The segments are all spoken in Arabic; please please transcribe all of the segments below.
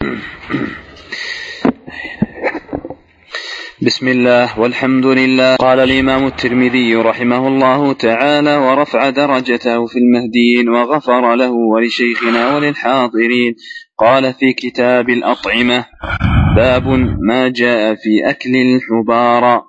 بسم الله والحمد لله. قال الإمام الترمذي رحمه الله تعالى: ورفع درجته في المهديين وغفر له ولشيخنا وللحاضرين. قال في كتاب الأطعمة: باب ما جاء في أكل الحبارى.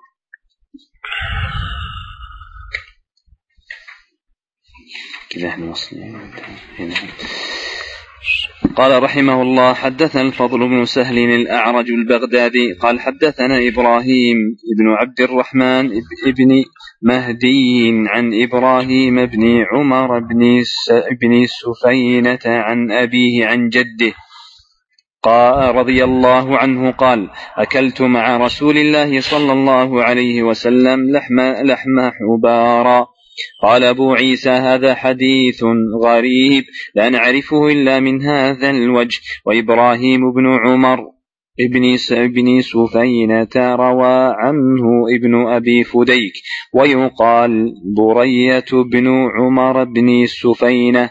قال رحمه الله: حدثنا الفضل بن سهل الأعرج البغدادي قال حدثنا إبراهيم بن عبد الرحمن بن مهدي عن إبراهيم بن عمر بن سفينة عن أبيه عن جده قال رضي الله عنه قال: أكلت مع رسول الله صلى الله عليه وسلم لحم حبارى. قال أبو عيسى: هذا حديث غريب لا نعرفه إلا من هذا الوجه. وإبراهيم بن عمر ابن سفينة روى عنه ابن أبي فديك ويقال برية بن عمر بن سفينة.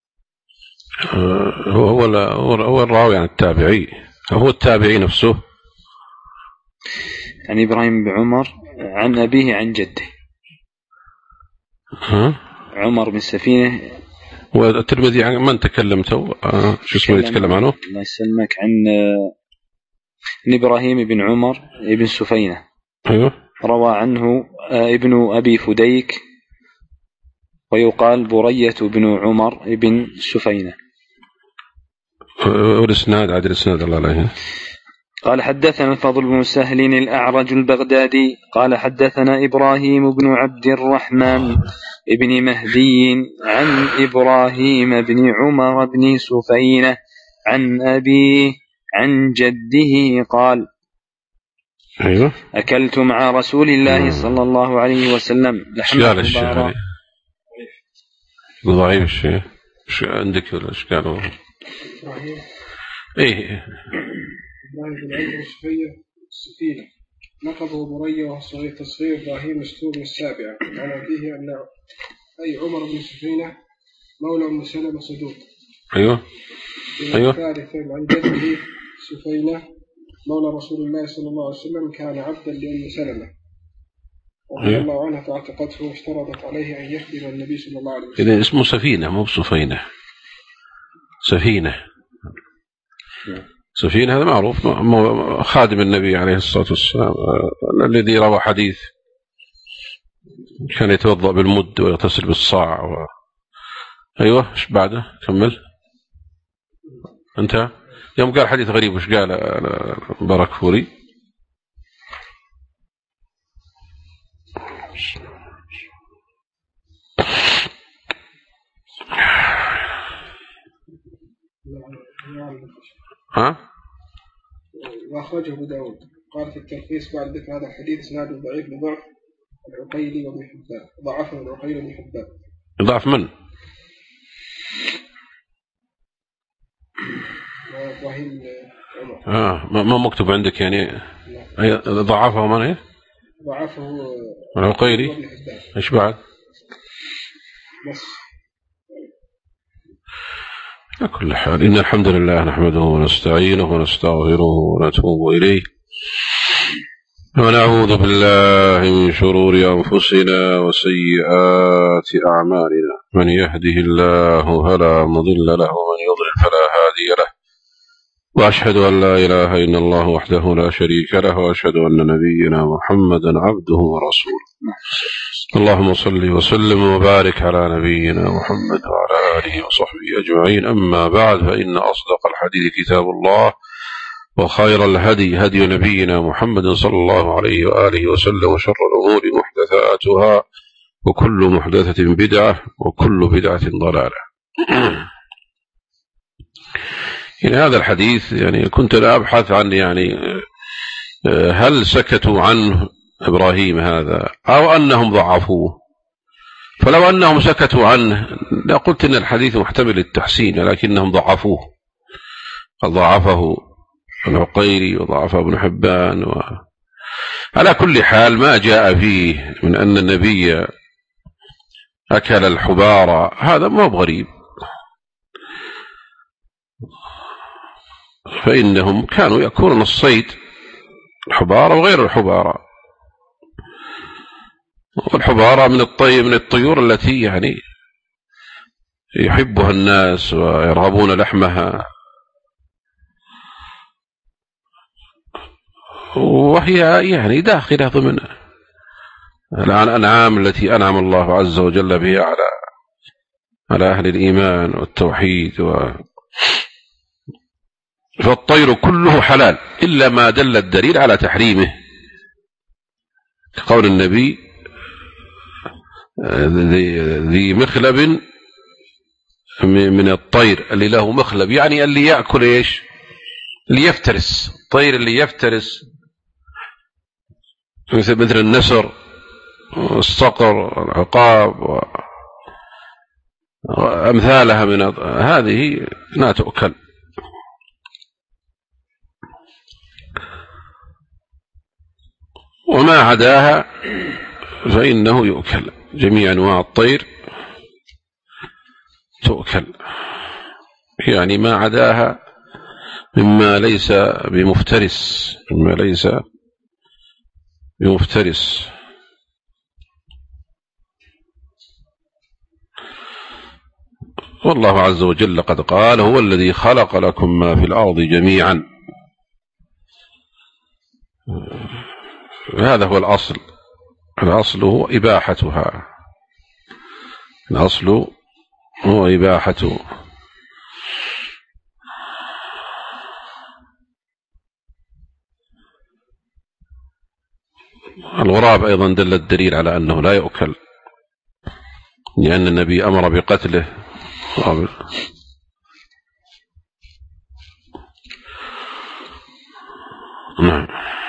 هو الراوي عن التابعي، هو التابعي نفسه عن إبراهيم بن عمر عن أبيه عن جده. عمر بن سفينة. والترمذي عن من تكلمته؟ شو اسمه يتكلم عنه؟ الله يسلمك. عن إبراهيم بن عمر بن سفينة. أيوه. روى عنه ابن أبي فديك ويقال برية بن عمر بن سفينة. والإسناد عاد الإسناد الله عليه. قال حدثنا الفضل بن سهل الأعرج البغدادي قال حدثنا إبراهيم بن عبد الرحمن ابن مهدي عن إبراهيم بن عمر بن سفينة عن أبيه عن جده قال: أيوة. أكلت مع رسول الله صلى الله عليه وسلم لحم حبارى. ضعيف الشيء. شو عندك ولا ايش قالوا؟ ايه إبراهيم بن عمرو السفينة لقبه برية وصغير تصغير إبراهيم مستور من السابعة عن أبيه أن أي عمر بن سفينة مولى أم سلمة صدوق. أيوه. الثالث عن جده سفينة مولى رسول الله صلى الله عليه وسلم كان عبدا لأم سلمة رضي الله عنها فاعتقته واشترطت عليه أن يخدم النبي صلى الله عليه وسلم. إذن اسمه سفينة مو بسفينة. سفينة هذا معروف خادم النبي عليه الصلاة والسلام الذي روى حديث كان يتوضأ بالمد ويغتسل بالصاع أيوة. إيش بعده؟ كمل أنت. يوم قال حديث غريب وش قال مبارك فوري؟ وأخرجه أبو داود قال في التلخيص بعد ذكر هذا الحديث إسناده ضعيف لضعف العقيلي وابن حبان. ضعفه العقيلي وابن حبان. ضعف من؟ إبراهيم عمر. ما مكتوب عندك يعني؟ ضعفه من ايه؟ ضعفه العقيلي. ايش بعد؟ بس. على كل حال إن الحمد لله نحمده ونستعينه ونستغفره ونتوب إليه ونعوذ بالله من شرور أنفسنا وسيئات أعمالنا. من يهده الله فلا مضل له ومن يضلل فلا هادي له. وأشهد أن لا إله إلا الله وحده لا شريك له وأشهد أن نبينا محمدا عبده ورسوله. اللهم صل وسلم وبارك على نبينا محمد وعلى آله وصحبه أجمعين. أما بعد فإن أصدق الحديث كتاب الله وخير الهدي هدي نبينا محمد صلى الله عليه وآله وسلم وشر الأمور محدثاتها وكل محدثة بدعة وكل بدعة ضلالة. يعني هذا الحديث يعني كنت لا أبحث عن يعني هل سكتوا عنه إبراهيم هذا أو أنهم ضعفوه. فلو أنهم سكتوا عنه لقلت إن الحديث محتمل للتحسين لكنهم ضعفوه. ضعفه العقيلي وضعفه ابن حبان على كل حال ما جاء فيه من أن النبي أكل الحبارى هذا ما هو غريب. فإنهم كانوا يأكلون الصيد، الحبارة وغير الحبارة. والحبارة من الطيور التي يعني يحبها الناس ويرغبون لحمها، وهي يعني داخلة ضمن الأنعام التي أنعم الله عز وجل بها على أهل الإيمان والتوحيد. فالطير كله حلال إلا ما دل الدليل على تحريمه، قول النبي ذي مخلب من الطير، اللي له مخلب يعني اللي يأكل إيش، اللي يفترس، الطير اللي يفترس مثل النسر والصقر والعقاب وأمثالها من هذه لا تؤكل. وما عداها فإنه يؤكل، جميع أنواع الطير تؤكل، يعني ما عداها مما ليس بمفترس، والله عز وجل قد قال: هو الذي خلق لكم ما في الأرض جميعا. هذا هو الأصل هو إباحتها، الأصل هو إباحته. الغراب أيضا دل الدليل على أنه لا يؤكل، لأن النبي أمر بقتله. نعم.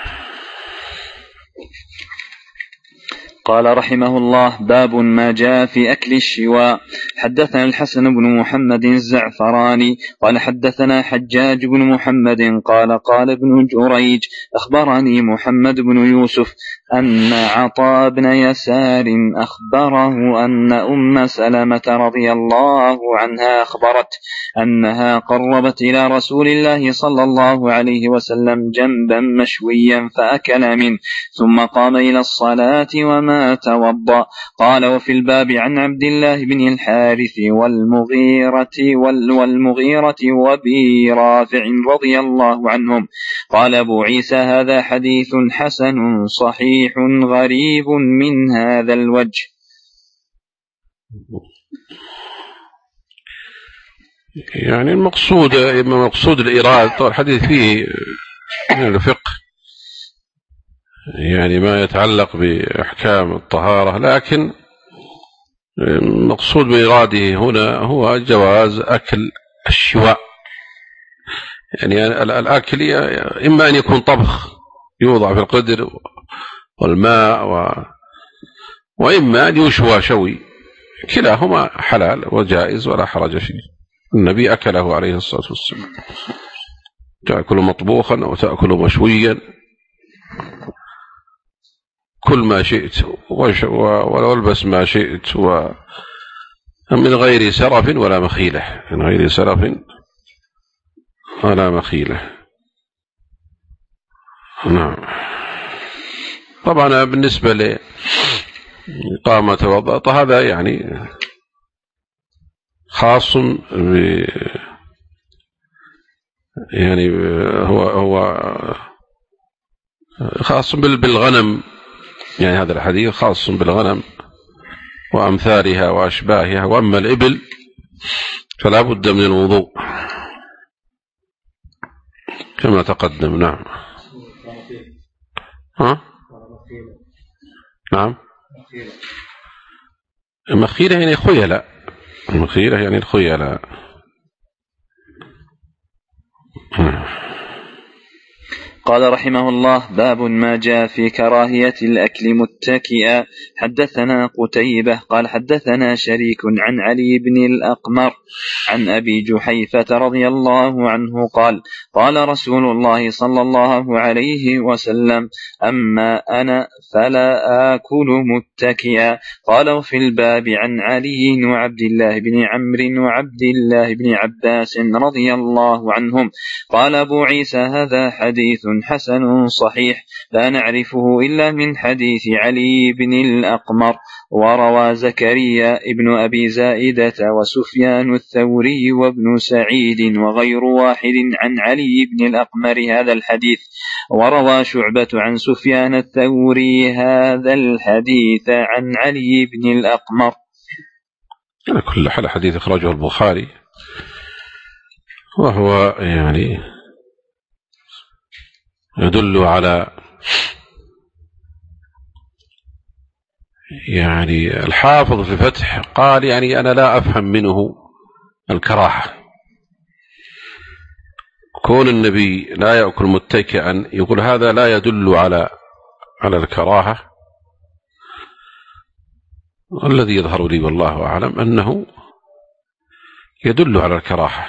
قال رحمه الله: باب ما جاء في أكل الشواء. حدثنا الحسن بن محمد الزعفراني قال حدثنا حجاج بن محمد قال ابن جريج أخبرني محمد بن يوسف أن عطاء بن يسار أخبره أن أم سلمة رضي الله عنها أخبرت أنها قربت إلى رسول الله صلى الله عليه وسلم جنبا مشويا فأكل منه ثم قام إلى الصلاة وما توضأ. قال: وفي الباب عن عبد الله بن الحارث والمغيرة وابي رافع رضي الله عنهم. قال أبو عيسى: هذا حديث حسن صحيح غريب من هذا الوجه. يعني المقصود الإرادة، الحديث فيه من الفقه يعني ما يتعلق بأحكام الطهارة، لكن المقصود بإراده هنا هو جواز أكل الشواء. يعني الأكل إما أن يكون طبخ يوضع في القدر والماء وإما أن يشوى شوي، كلاهما حلال وجائز ولا حرج فيه. النبي أكله عليه الصلاة والسلام، تأكل مطبوخا أو تأكل مشويا، كل ما شئت والبس ما شئت، من غير سرف ولا مخيلة، نعم. طبعا بالنسبة لإقامة وضغط هذا يعني خاص يعني هو خاص بالغنم، يعني هذا الحديث خاص بالغنم وأمثالها وأشباهها، وأما الإبل فلا بد من الوضوء كما تقدم. نعم. نعم. مخيلة يعني خيلاء، قال رحمه الله: باب ما جاء في كراهية الأكل متكئا. حدثنا قتيبة قال حدثنا شريك عن علي بن الأقمر عن أبي جحيفة رضي الله عنه قال قال رسول الله صلى الله عليه وسلم أما أنا فلا آكل متكئا. قال وفي الباب عن علي وعبد الله بن عمرو وعبد الله بن عباس رضي الله عنهم. قال أبو عيسى هذا حديث حسن صحيح لا نعرفه إلا من حديث علي بن الأقمر. وروى زكريا ابن أبي زائدة وسفيان الثوري وابن سعيد وغير واحد عن علي بن الأقمر هذا الحديث. وروى شعبة عن سفيان الثوري هذا الحديث عن علي بن الأقمر. على كل حال حديث أخرجه البخاري، وهو يعني يدل على يعني الحافظ في فتح قال يعني أنا لا أفهم منه الكراهة. كون النبي لا يأكل متكئا يقول هذا لا يدل على الكراهة. والذي يظهر لي والله أعلم أنه يدل على الكراهة،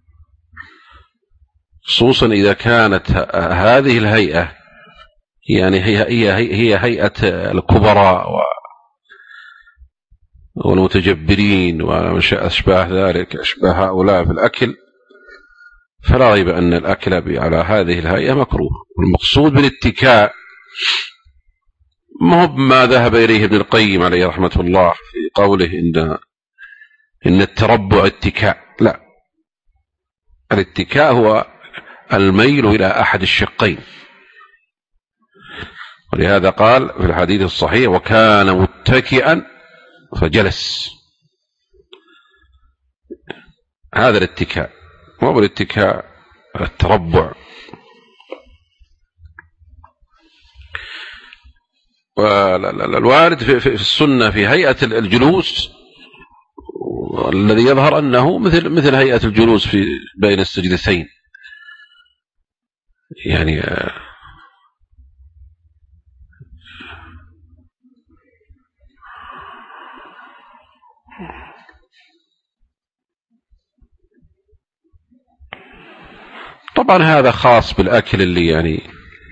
خصوصا إذا كانت هذه الهيئة يعني هي هيئة الكبراء والمتجبرين ومن أشباه ذلك، أشباه هؤلاء في الأكل، فلا ريب أن الأكل على هذه الهيئة مكروه. والمقصود بالاتكاء ما هو ما ذهب إليه ابن القيم عليه رحمة الله في قوله إن التربع اتكاء، لا، الاتكاء هو الميل إلى أحد الشقين. ولهذا قال في الحديث الصحيح وكان متكئا فجلس. هذا الاتكاء، مو بالاتكاء التربع. والوارد في السنة في هيئة الجلوس الذي يظهر أنه مثل هيئة الجلوس في بين السجدتين، يعني طبعا هذا خاص بالأكل اللي يعني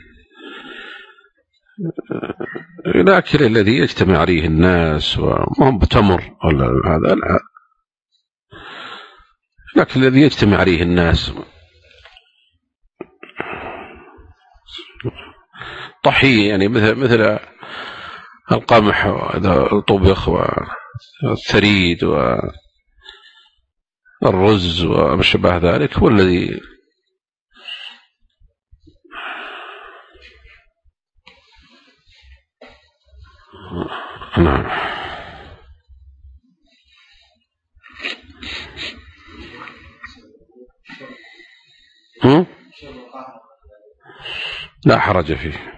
الأكل الذي يجتمع عليه الناس وهم بتمر ولا هذا، لا، الأكل الذي يجتمع عليه الناس طحي يعني مثل القمح والطبخ والثريد والرز وما شابه ذلك، هو الذي نعم. لا حرج فيه.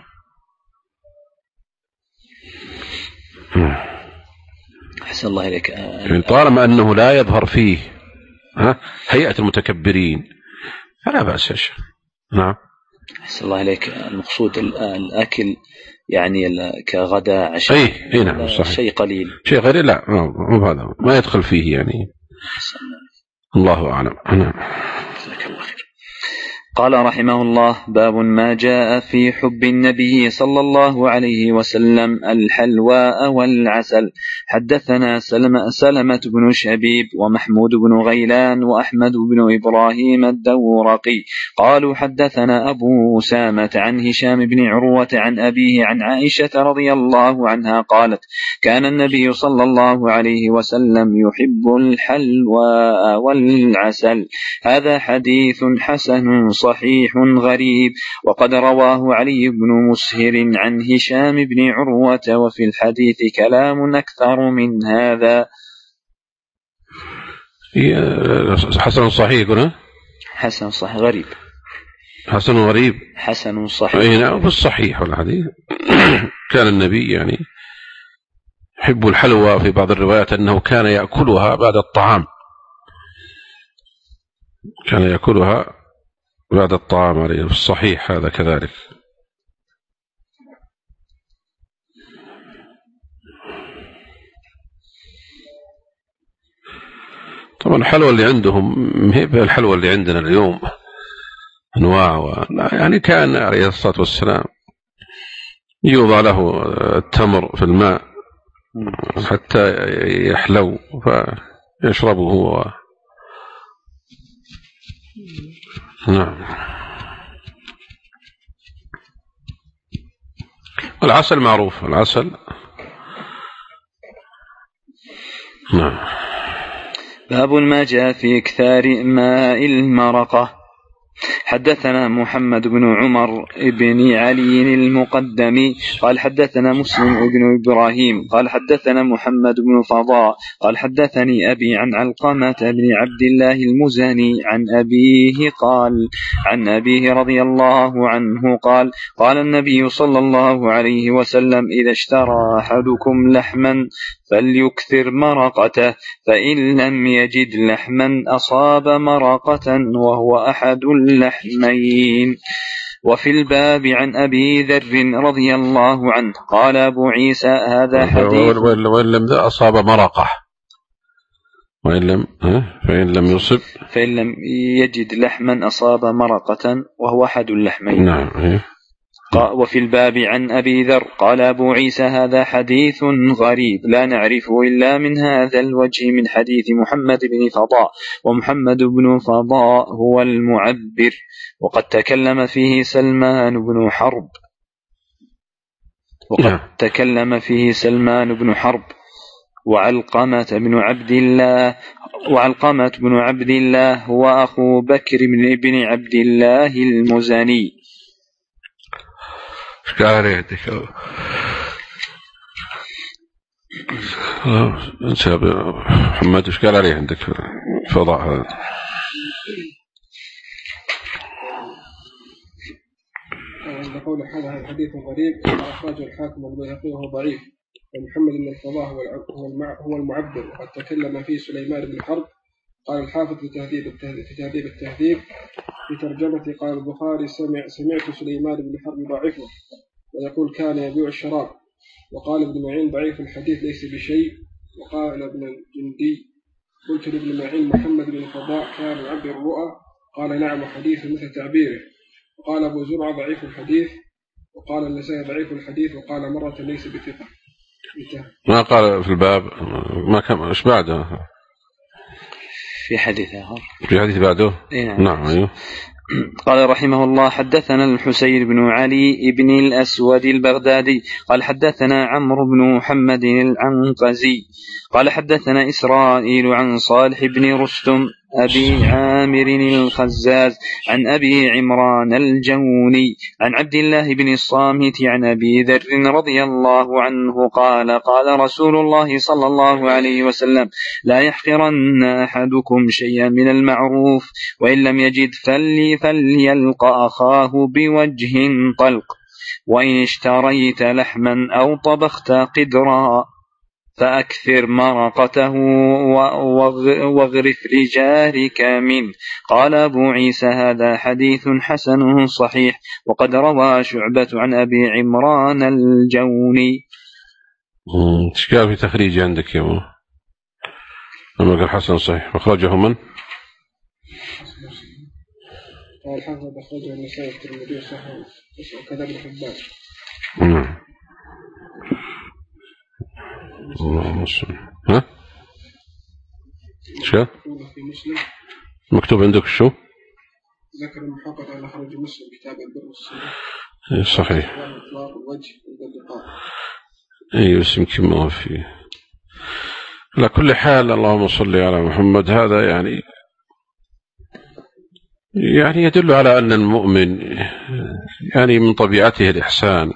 أحسن الله إليك. يعني طالما أنه لا يظهر فيه هيئة المتكبرين فلا بأس يا شيخ. نعم. أحسن الله إليك. المقصود الأكل يعني كغداء عشاء. أي نعم صحيح. شيء قليل، شيء غير، لا مو هذا ما يدخل فيه يعني. الله أعلم. نعم. جزاك الله خير. قال رحمه الله باب ما جاء في حب النبي صلى الله عليه وسلم الحلواء والعسل. حدثنا سلمة بن شبيب ومحمود بن غيلان وأحمد بن إبراهيم الدورقي قالوا حدثنا أبو أسامة عن هشام بن عروة عن أبيه عن عائشة رضي الله عنها قالت كان النبي صلى الله عليه وسلم يحب الحلواء والعسل. هذا حديث حسن صحيح غريب، وقد رواه علي بن مسهر عن هشام بن عروة وفي الحديث كلام أكثر من هذا. حسن صحيح هنا؟ حسن صحيح غريب. حسن غريب. حسن صحيح. أي نعم، في الصحيح والحديث كان النبي يعني يحب الحلوى، في بعض الروايات أنه كان يأكلها بعد الطعام، كان يأكلها بعد الطعام عليه، في الصحيح هذا كذلك. طبعا الحلوى اللي عندهم هي الحلوى اللي عندنا اليوم أنواع يعني كان عليه الصلاة والسلام يوضع له التمر في الماء حتى يحلو فيشربه هو. نعم. العسل معروف، العسل. نعم. باب ما جاء في إكثار ماء المرقة. حدثنا محمد بن عمر بن علي المقدمي قال حدثنا مسلم بن إبراهيم قال حدثنا محمد بن فضاء قال حدثني أبي عن علقمة بن عبد الله المزني عن أبيه قال عن أبيه رضي الله عنه قال قال النبي صلى الله عليه وسلم إذا اشترى أحدكم لحما فليكثر مرقته فإن لم يجد لحما أصاب مرقة وهو أحد اللحمين. وفي الباب عن أبي ذر رضي الله عنه قال أبو عيسى هذا حديث وإن لم أصاب مرقة فإن لم يجد لحما أصاب مرقة وهو أحد اللحمين. نعم. وفي الباب عن أبي ذر قال أبو عيسى هذا حديث غريب لا نعرفه إلا من هذا الوجه من حديث محمد بن فضاء، ومحمد بن فضاء هو المعبر وقد تكلم فيه سلمان بن حرب وعلقمة بن عبد الله هو أخو بكر بن عبد الله المزني. قال عليه محمد ايش قال عليه عندك فضاء هذا؟ قول هذا الحديث غريب أخرجه الحاكم والبيهقي وهو ضعيف، ومحمد بن الفضاء هو المعبر وقد تكلم فيه سليمان بن حرب. قال الحافظ في تهذيب التهذيب في ترجمة قال البخاري سمعت سليمان بن حرب ضعيفه ويقول كان يبيع الشراب. وقال ابن معين ضعيف الحديث ليس بشيء. وقال ابن الجندي قلت لابن معين محمد بن الفضاء كان يعبر الرؤى قال نعم حديث مثل تعبيره. وقال أبو زرعة ضعيف الحديث. وقال النسائي ضعيف الحديث. وقال مرة ليس بثقة. ما قال في الباب ما كان ايش بعده في حديث آخر في حديث بعده. نعم. أيوه. قال رحمه الله حدثنا الحسين بن علي بن الأسود البغدادي قال حدثنا عمرو بن محمد العنقزي قال حدثنا إسرائيل عن صالح بن رستم أبي عامر الخزاز عن أبي عمران الجوني عن عبد الله بن الصامت عن أبي ذر رضي الله عنه قال قال رسول الله صلى الله عليه وسلم لا يحقرن أحدكم شيئا من المعروف وإن لم يجد فليلقى أخاه بوجه طلق وإن اشتريت لحما أو طبخت قدرا فأكثر مرقته واغرف لجارك منه. قال أبو عيسى هذا حديث حسن صحيح وقد روى شعبة عن أبي عمران الجوني. ايش قال في تخريج عندك يا ابو لما قال حسن صحيح أخرجه من؟ قال الحافظ أخرجه النسائي والترمذي صحيح وكذا ابن حبان. اللهم صل. ها؟ شو؟ في مسلم مكتوب عندك شو؟ ذكر المحقق على خرج مسلم كتاب البر والصلة. صحيح. وإطلاق الوجه واللقاء. أي بس يمكن ما في. على كل حال اللهم صل على محمد هذا يعني يدل على أن المؤمن يعني من طبيعته الإحسان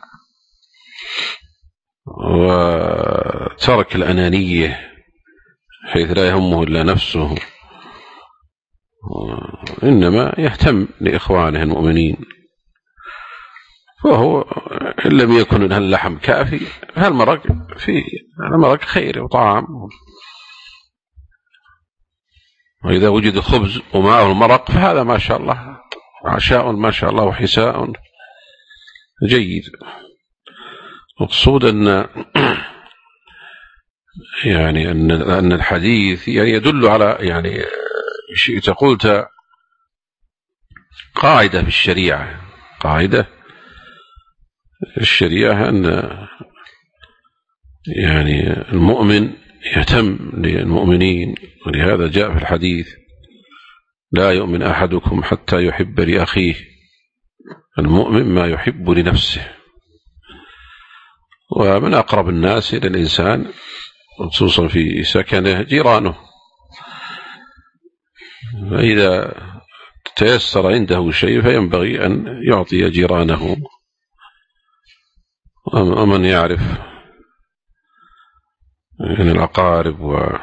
وترك الأنانية حيث لا يهمه إلا نفسه إنما يهتم لإخوانه المؤمنين. فهو إن لم يكن اللحم كافي فالمرق فيه المرق خير وطعام، وإذا وجد خبز ومعه المرق فهذا ما شاء الله عشاء ما شاء الله وحساء جيد. مقصود أن يعني أن الحديث يعني يدل على يعني شئت قلت قاعدة في الشريعة، قاعدة الشريعة أن يعني المؤمن يهتم للمؤمنين، ولهذا جاء في الحديث لا يؤمن أحدكم حتى يحب لأخيه المؤمن ما يحب لنفسه. ومن أقرب الناس إلى الإنسان خصوصا في سكنه جيرانه، فإذا تيسر عنده شيء فينبغي أن يعطي جيرانه ومن يعرف من الأقارب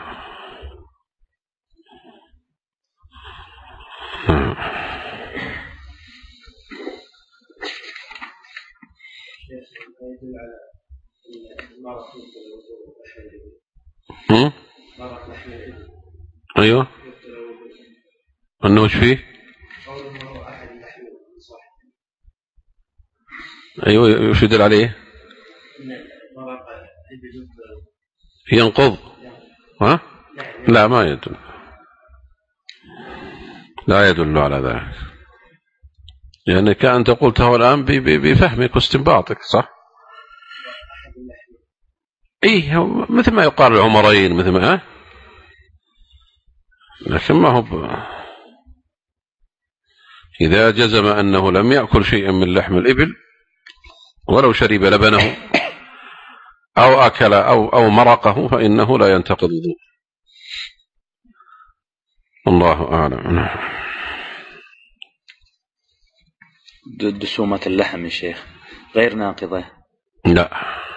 أيوه أنه وش فيه؟ أيوه وش يدل عليه؟ ينقض؟ ها؟ لا ما يدل، لا يدل على ذلك، يعني كأنت قلته الآن بفهمك واستنباطك، صح؟ إيه مثل ما يقال العمرين مثل ما لكن ما هو إذا جزم أنه لم يأكل شيئا من لحم الإبل ولو شرب لبنه أو أكل أو مرقه فإنه لا ينتقض الوضوء. الله أعلم. دسومة اللحم يا شيخ غير ناقضة؟ لا،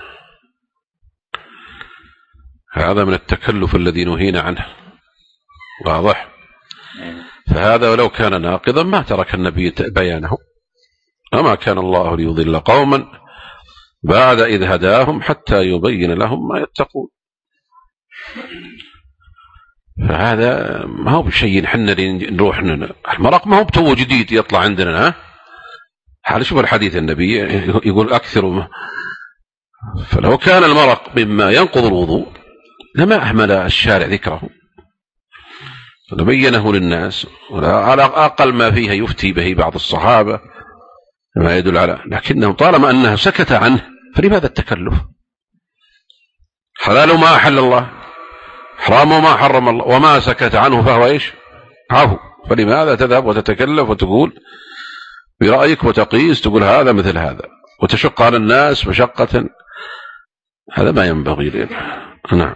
هذا من التكلف الذي نهينا عنه، واضح؟ فهذا ولو كان ناقضا ما ترك النبي بيانه، وما كان الله ليضل قوما بعد إذ هداهم حتى يبين لهم ما يتقون. فهذا ما هو بشيء حنا نروح المرق ما هو بتو جديد يطلع عندنا، حال شوف الحديث النبي يقول أكثر فلو كان المرق مما ينقض الوضوء لما أهمل الشارع ذكره لبينه للناس، على أقل ما فيها يفتي به بعض الصحابة ما يدل على، لكنه طالما أنه سكت عنه فلماذا التكلف؟ حلال ما أحل الله، حرام ما حرم الله، وما سكت عنه فهو إيش؟ عفو. فلماذا تذهب وتتكلف وتقول برأيك وتقيس تقول هذا مثل هذا وتشق على الناس مشقة؟ هذا ما ينبغي لنا. نعم.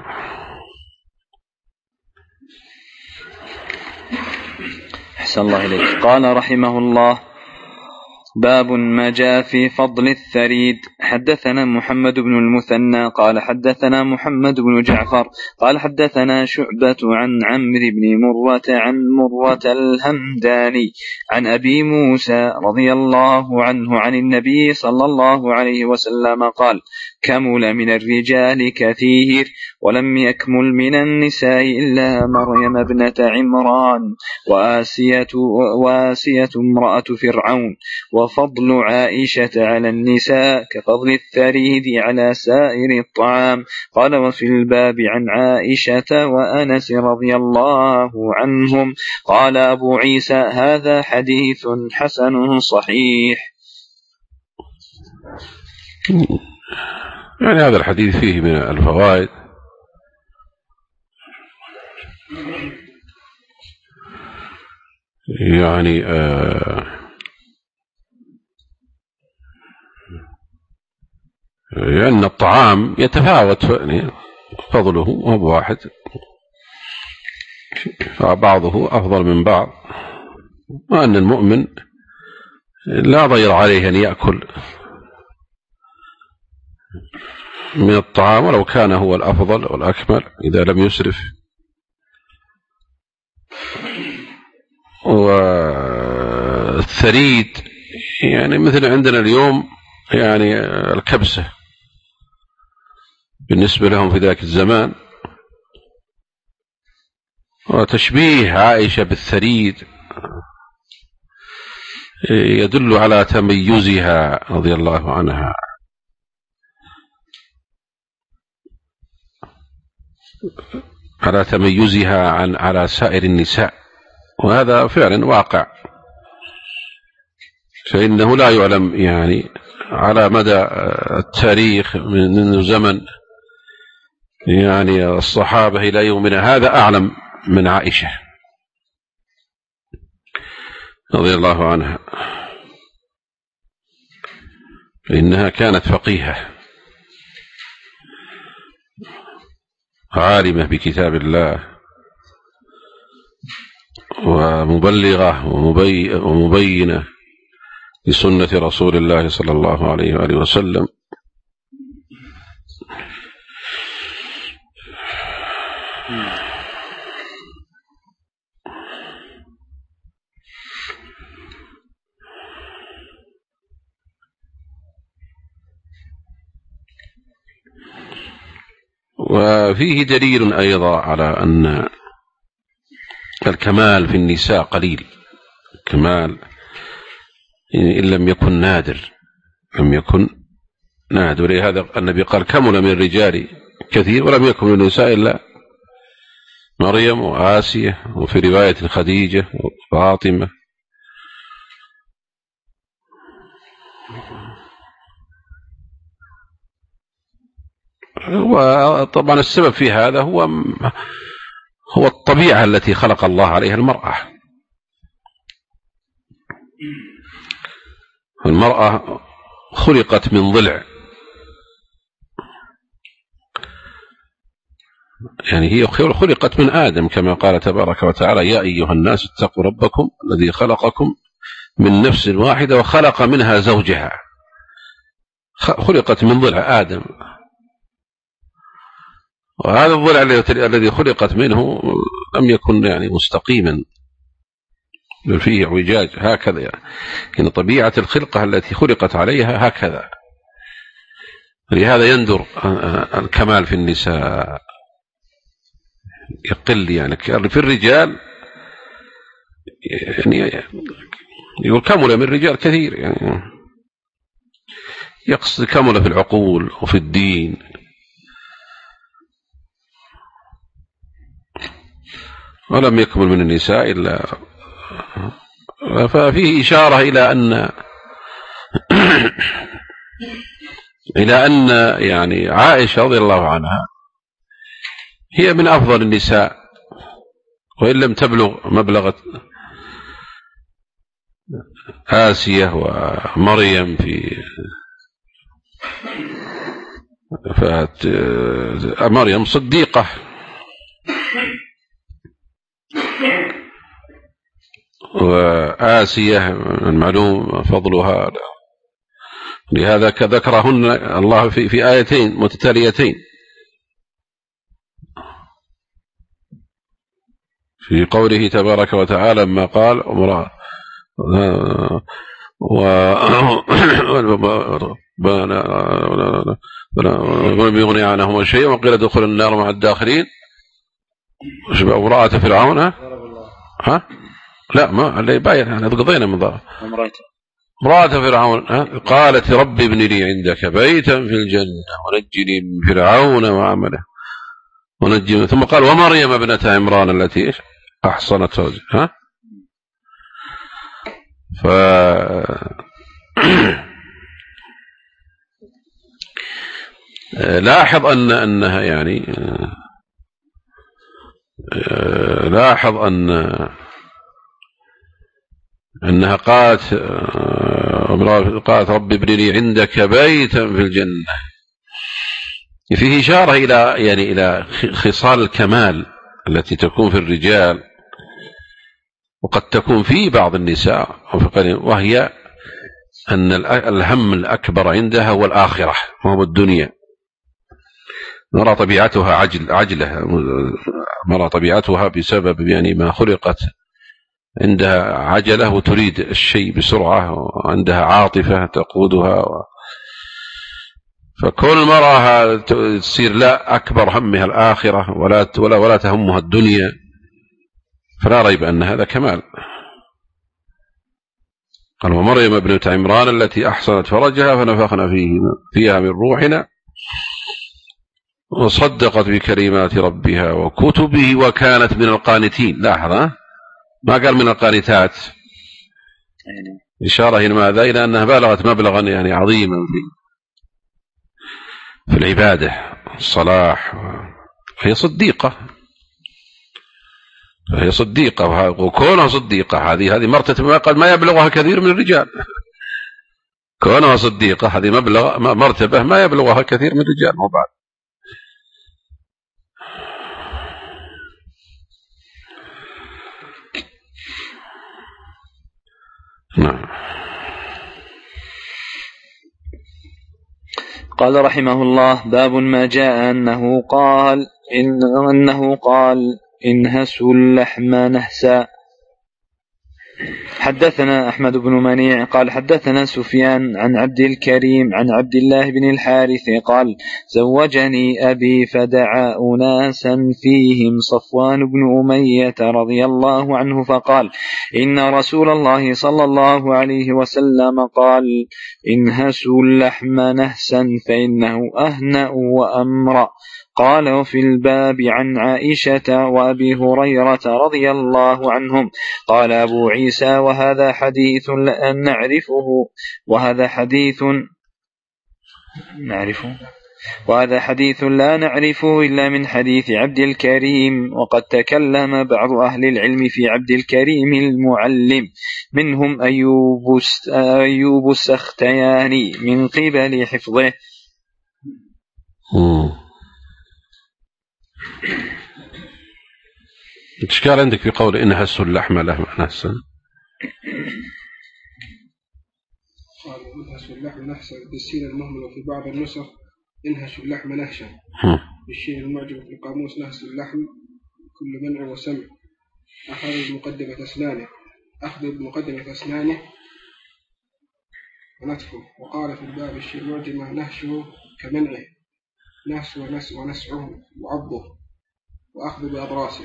أحسن الله إليك. قال رحمه الله: باب ما جاء في فضل الثريد. حدثنا محمد بن المثنى قال حدثنا محمد بن جعفر قال حدثنا شعبة عن عمرو بن مرة عن مرة الهمداني عن أبي موسى رضي الله عنه عن النبي صلى الله عليه وسلم قال: كمل من الرجال كثير ولم يكمل من النساء إلا مريم ابنة عمران وآسية امرأة فرعون. وفضل عائشة على النساء كفضل الثريد على سائر الطعام. قال: وفي الباب عن عائشة وأنس رضي الله عنهم. قال أبو عيسى: هذا حديث حسن صحيح. يعني هذا الحديث فيه من الفوائد يعني لأن الطعام يتفاوت فضله وهو واحد، فبعضه أفضل من بعض، وأن المؤمن لا ضير عليه أن يأكل من الطعام ولو كان هو الأفضل والأكمل إذا لم يسرف. والثريد يعني مثل عندنا اليوم يعني الكبسة بالنسبة لهم في ذاك الزمان، وتشبيه عائشة بالثريد يدل على تميزها رضي الله عنها. على تميزها على سائر النساء، وهذا فعلا واقع، فإنه لا يعلم يعني على مدى التاريخ من زمن يعني الصحابة إلى يومنا هذا أعلم من عائشة رضي الله عنها، فإنها كانت فقيهة عالمة بكتاب الله ومبلغة ومبينة لسنة رسول الله صلى الله عليه وآله وسلم. وفيه دليل أيضا على أن الكمال في النساء قليل، كمال إن لم يكن نادر، لم يكن نادر، ولهذا النبي قال كمل من الرجال كثير ولم يكن من النساء إلا مريم وآسية، وفي رواية خديجة وفاطمة. وطبعا السبب في هذا هو الطبيعة التي خلق الله عليها المرأة. المرأة خلقت من ضلع، يعني هي خلقت من آدم كما قال تبارك وتعالى يا أيها الناس اتقوا ربكم الذي خلقكم من نفس واحدة وخلق منها زوجها. خلقت من ضلع آدم، وهذا الضلع الذي خلقت منه لم يكن يعني مستقيما، فيه اعوجاج هكذا، يعني طبيعة الخلقة التي خلقت عليها هكذا. لهذا يندر الكمال في النساء، يقل يعني في الرجال، يعني يقول كمل من الرجال كثير، يعني يقصد كمل في العقول وفي الدين. ولم يكمل من النساء إلا، ففيه إشارة إلى أن يعني عائشة رضي الله عنها هي من أفضل النساء، وإن لم تبلغ مبلغ آسية ومريم مريم صديقة، وآسية المعلوم فضلها، لهذا ذكرهن الله في آيتين متتاليتين، في قوله تبارك وتعالى لما قال ولم يغني عنهم شيء وقيل ادخلوا النار مع الداخلين. امرأة فرعون ها لا ما اللي باين احنا قضينا من ضرب امرأة فرعون قالت ربي ابن لي عندك بيتا في الجنة ونجني من فرعون وعمله ونجني، ثم قال ومريم ابنة عمران التي أحصنت فرجها. لاحظ أنها يعني لاحظ أنها قالت رب ابن لي عندك بيتا في الجنة، فيه إشارة إلى خصال الكمال التي تكون في الرجال وقد تكون في بعض النساء، وهي أن الهم الأكبر عندها هو الآخرة وهو الدنيا. نرى طبيعتها عجلة، نرى طبيعتها بسبب يعني ما خلقت عندها عجلة وتريد الشيء بسرعة، وعندها عاطفة تقودها، فكل المرأة تصير لا أكبر همها الآخرة ولا تهمها الدنيا، فلا ريب أن هذا كمال. قال ومريم ابنة عمران التي أحصنت فرجها فنفخنا فيها من روحنا وصدقت بكلمات ربها وكتبه وكانت من القانتين. لاحظ ما قال من القانتات، إشارة إلى ماذا؟ إلى أنها بلغت مبلغا يعني عظيما في العبادة الصلاح. هي صديقة، فهي صديقة، وكونها صديقة هذه مرتبة قد ما يبلغها كثير من الرجال. كونها صديقة هذه مرتبة ما يبلغها كثير من الرجال. وبعد نعم. قال رحمه الله: باب ما جاء أنه قال انهسوا اللحم نهسا. حدثنا أحمد بن منيع قال حدثنا سفيان عن عبد الكريم عن عبد الله بن الحارث قال: زوجني أبي فدعا أناسا فيهم صفوان بن أمية رضي الله عنه فقال: إن رسول الله صلى الله عليه وسلم قال: انهسوا اللحم نهسا فإنه أهنأ وأمر. قال: وفي الباب عن عائشة وأبي هريرة رضي الله عنهم. قال أبو عيسى: وهذا حديث لا نعرفه، وهذا حديث لا نعرفه إلا من حديث عبد الكريم. وقد تكلم بعض أهل العلم في عبد الكريم المعلم، منهم أيوب السختياني من قبل حفظه. إشكال عندك في قول انهسوا اللحم نهسا؟ قال: انهسوا اللحم نهسا بالسين المهمل، وفي بعض النسخ انهسوا اللحم نهشا بالشين المعجم. في القاموس: نهس اللحم كل منع وسمع. أخذ بمقدمة أسنانه ونتفه. وقال في الباب الشين المعجمة: نهشه كمنعه، نهس ونسعه وعضه، وأخذ بأضراسه.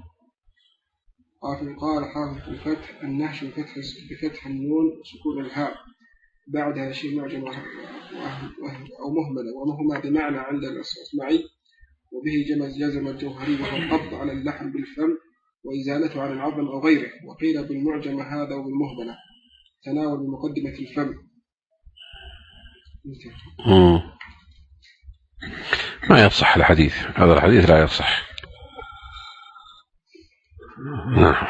قال حافظ الفتح: النهش بفتح النون سكون الهاء بعدها شيء معجم أو مهملة، وهما بمعنى عند الأصمعي. وبه جزم الجوهري، وهو القبض على اللحم بالفم وإزالته عن العظم أو غيره. وقيل بالمعجم هذا وبالمهملة تناول بمقدمة الفم. ما يصح الحديث، هذا الحديث لا يصح. نعم.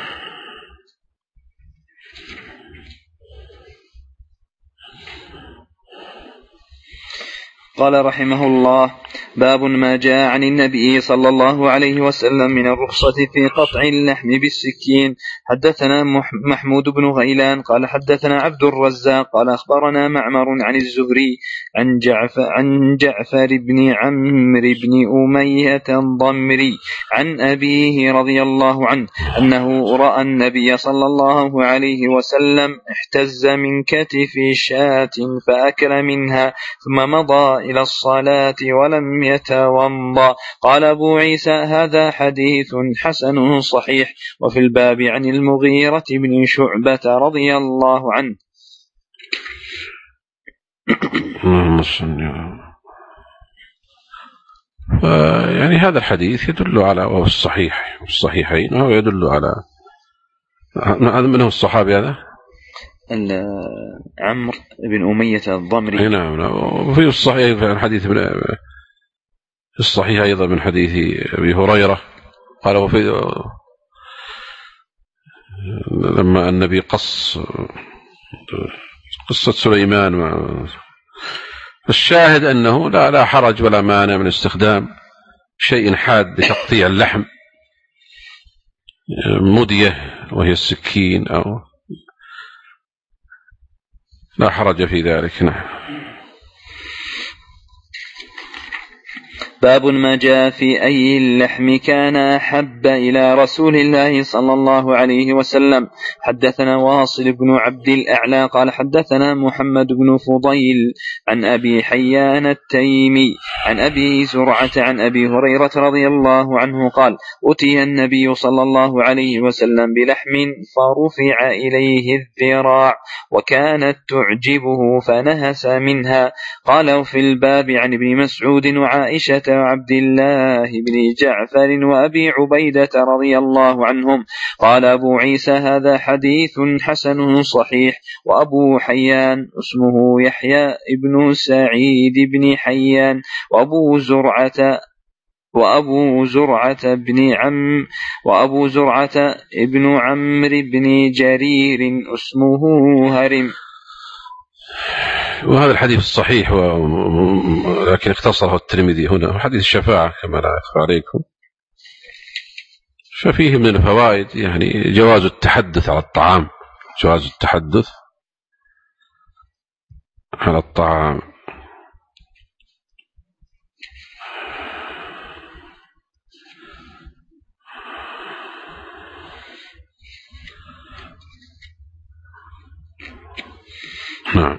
قال رحمه الله: باب ما جاء عن النبي صلى الله عليه وسلم من الرخصة في قطع اللحم بالسكين. حدثنا محمود بن غيلان قال حدثنا عبد الرزاق قال أخبرنا معمر عن الزهري عن جعفر بن عمرو بن أمية الضمري عن أبيه رضي الله عنه أنه رأى النبي صلى الله عليه وسلم احتز من كتف شاة فأكل منها ثم مضى إلى الصلاة ولم يتوضأ. قال أبو عيسى: هذا حديث حسن صحيح. وفي الباب عن المغيرة بن شعبة رضي الله عنه. يعني هذا الحديث يدل على، وهو الصحيحين، وهو يدل على هذا. من هو الصحابي هذا؟ عمرو بن أمية الضمري. نعم. وفي الصحيح في الحديث في الصحيح أيضا من حديث أبي هريرة قال: وفي لما النبي قص قصة سليمان. الشاهد أنه لا حرج ولا مانع من استخدام شيء حاد لتقطيع اللحم، مدية وهي السكين، أو لا حرج في ذلك. نعم. باب ما جاء في أي اللحم كان أحب إلى رسول الله صلى الله عليه وسلم. حدثنا واصل بن عبد الأعلى قال حدثنا محمد بن فضيل عن أبي حيان التيمي عن أبي زرعة عن أبي هريرة رضي الله عنه قال: أتي النبي صلى الله عليه وسلم بلحم فرفع إليه الذراع وكانت تعجبه فنهس منها. قال: في الباب عن ابن مسعود وعائشة وعبد الله بن جعفر وأبي عبيدة رضي الله عنهم. قال أبو عيسى هذا حديث حسن صحيح. وأبو حيان اسمه يحيى بن سعيد بن حيان. وأبو زرعة ابن عمرو بن جرير اسمه هرم. وهذا الحديث الصحيح لكن اختصره الترمذي هنا، حديث الشفاعة كما لا يخفى عليكم. ففيه من الفوائد يعني جواز التحدث على الطعام، جواز التحدث على الطعام. نعم.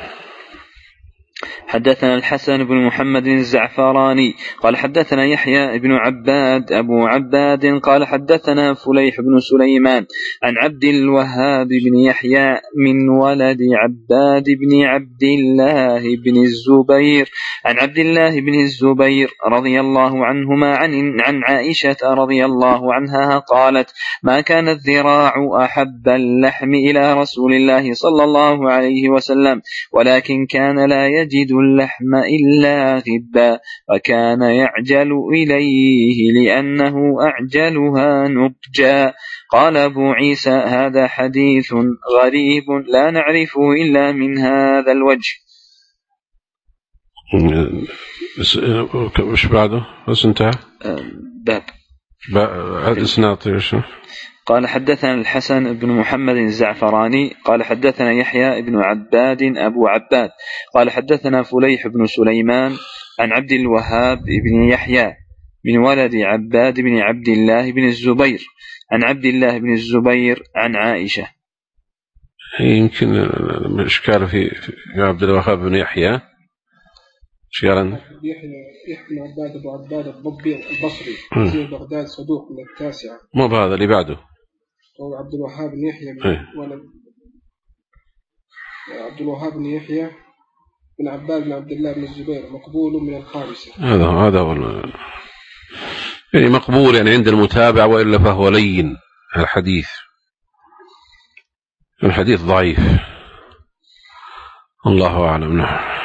حدثنا الحسن بن محمد الزعفراني قال حدثنا يحيى بن عباد أبو عباد قال حدثنا فليح بن سليمان عن عبد الوهاب بن يحيى من ولد عباد بن عبد الله بن الزبير عن عبد الله بن الزبير رضي الله عنهما عن عائشة رضي الله عنها قالت ما كان الذراع أحب اللحم إلى رسول الله صلى الله عليه وسلم ولكن كان لا يجد اللحم إلا غبا وكان يعجل إليه لأنه أعجلها نضجا. قال أبو عيسى هذا حديث غريب لا نعرفه إلا من هذا الوجه. وش بعده؟ بس انتهى باب إسناطي. قال حدثنا الحسن بن محمد الزعفراني قال حدثنا يحيى بن عباد أبو عباد قال حدثنا فليح بن سليمان عن عبد الوهاب بن يحيى من ولد عباد بن عبد الله بن الزبير عن عبد الله بن الزبير عن عائشة. يمكن الإشكال في عبد الوهاب بن يحيى يحيى بن عباد أبو عباد الضبي البصري في بغداد صدوق من التاسعة. مو بهذا اللي بعده هو عبد الوهاب بن يحيى ولد عبد الوهاب بن يحيى بن عباد بن عبد الله بن الزبير مقبول من الخامسة. هذا هو يعني مقبول يعني عند المتابع وإلا فهو لين الحديث ضعيف الله أعلم. نعم.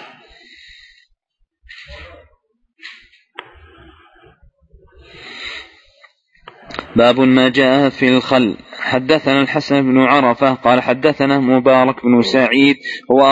باب ما جاء في الخل. حدثنا الحسن بن عرفة قال حدثنا مبارك بن سعيد هو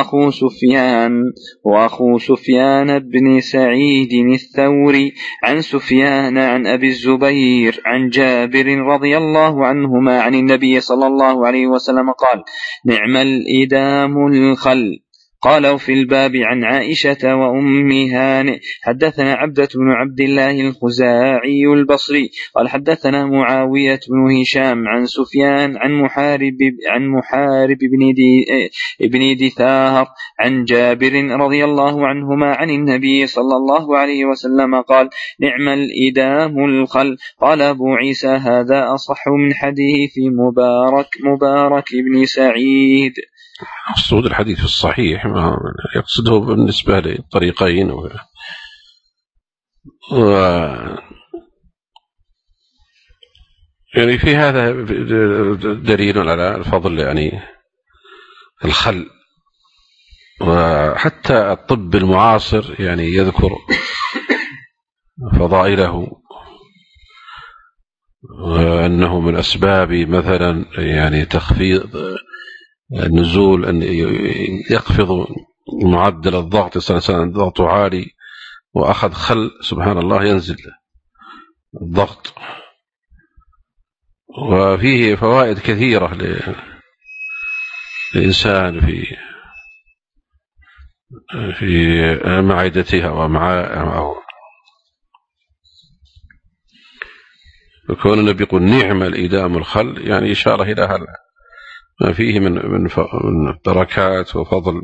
أخو سفيان بن سعيد الثوري عن سفيان عن أبي الزبير عن جابر رضي الله عنهما عن النبي صلى الله عليه وسلم قال نعم الإدام الخل. قالوا في الباب عن عائشة وأم هانئ. حدثنا عبدة بن عبد الله الخزاعي البصري قال حدثنا معاوية بن هشام عن سفيان عن محارب بن دثار عن جابر رضي الله عنهما عن النبي صلى الله عليه وسلم قال نعم الإدام الخل. قال أبو عيسى هذا أصح من حديث مبارك بن سعيد. مقصود الحديث الصحيح ما يقصده بالنسبة للطريقين يعني في هذا دليل على الفضل يعني الخل. وحتى الطب المعاصر يعني يذكر فضائله وأنه من أسباب مثلا يعني تخفيض النزول أن يخفض معدل الضغط. سنة الضغط عالي وأخذ خل سبحان الله ينزل الضغط. وفيه فوائد كثيرة للإنسان في معدتها ومعاء. وكون النبي يقول نعم الإدام الخل يعني إشارة إلى هذا ما فيه من بركات وفضل.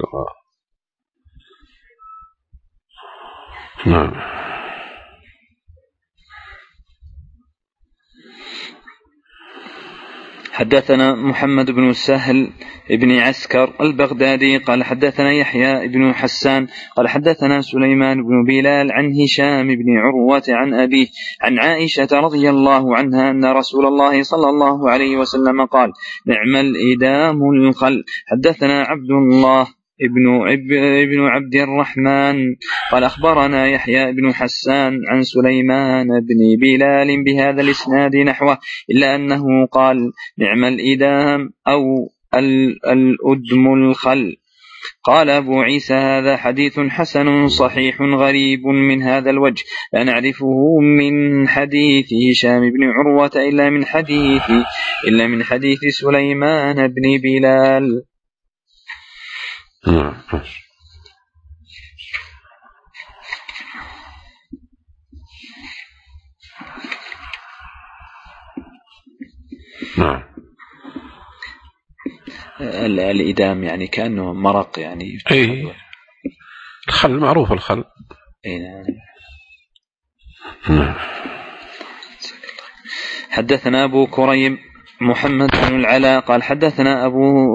نعم. حدثنا محمد بن سهل بن عسكر البغدادي قال حدثنا يحيى بن حسان قال حدثنا سليمان بن بلال عن هشام بن عروة عن أبيه عن عائشة رضي الله عنها أن رسول الله صلى الله عليه وسلم قال نعم الإدام الخل. حدثنا عبد الله ابن عبد الرحمن قال أخبرنا يحيى بن حسان عن سليمان بن بلال بهذا الإسناد نحوه إلا أنه قال نعم الإدام أو الأدم الخل. قال أبو عيسى هذا حديث حسن صحيح غريب من هذا الوجه لا نعرفه من حديث هشام بن عروة إلا من حديث سليمان بن بلال. نعم. الإدام يعني كأنه مرق يعني. أي الخل معروف الخل. نعم. حدثنا أبو كريم محمد بن العلاء قال حدثنا أبو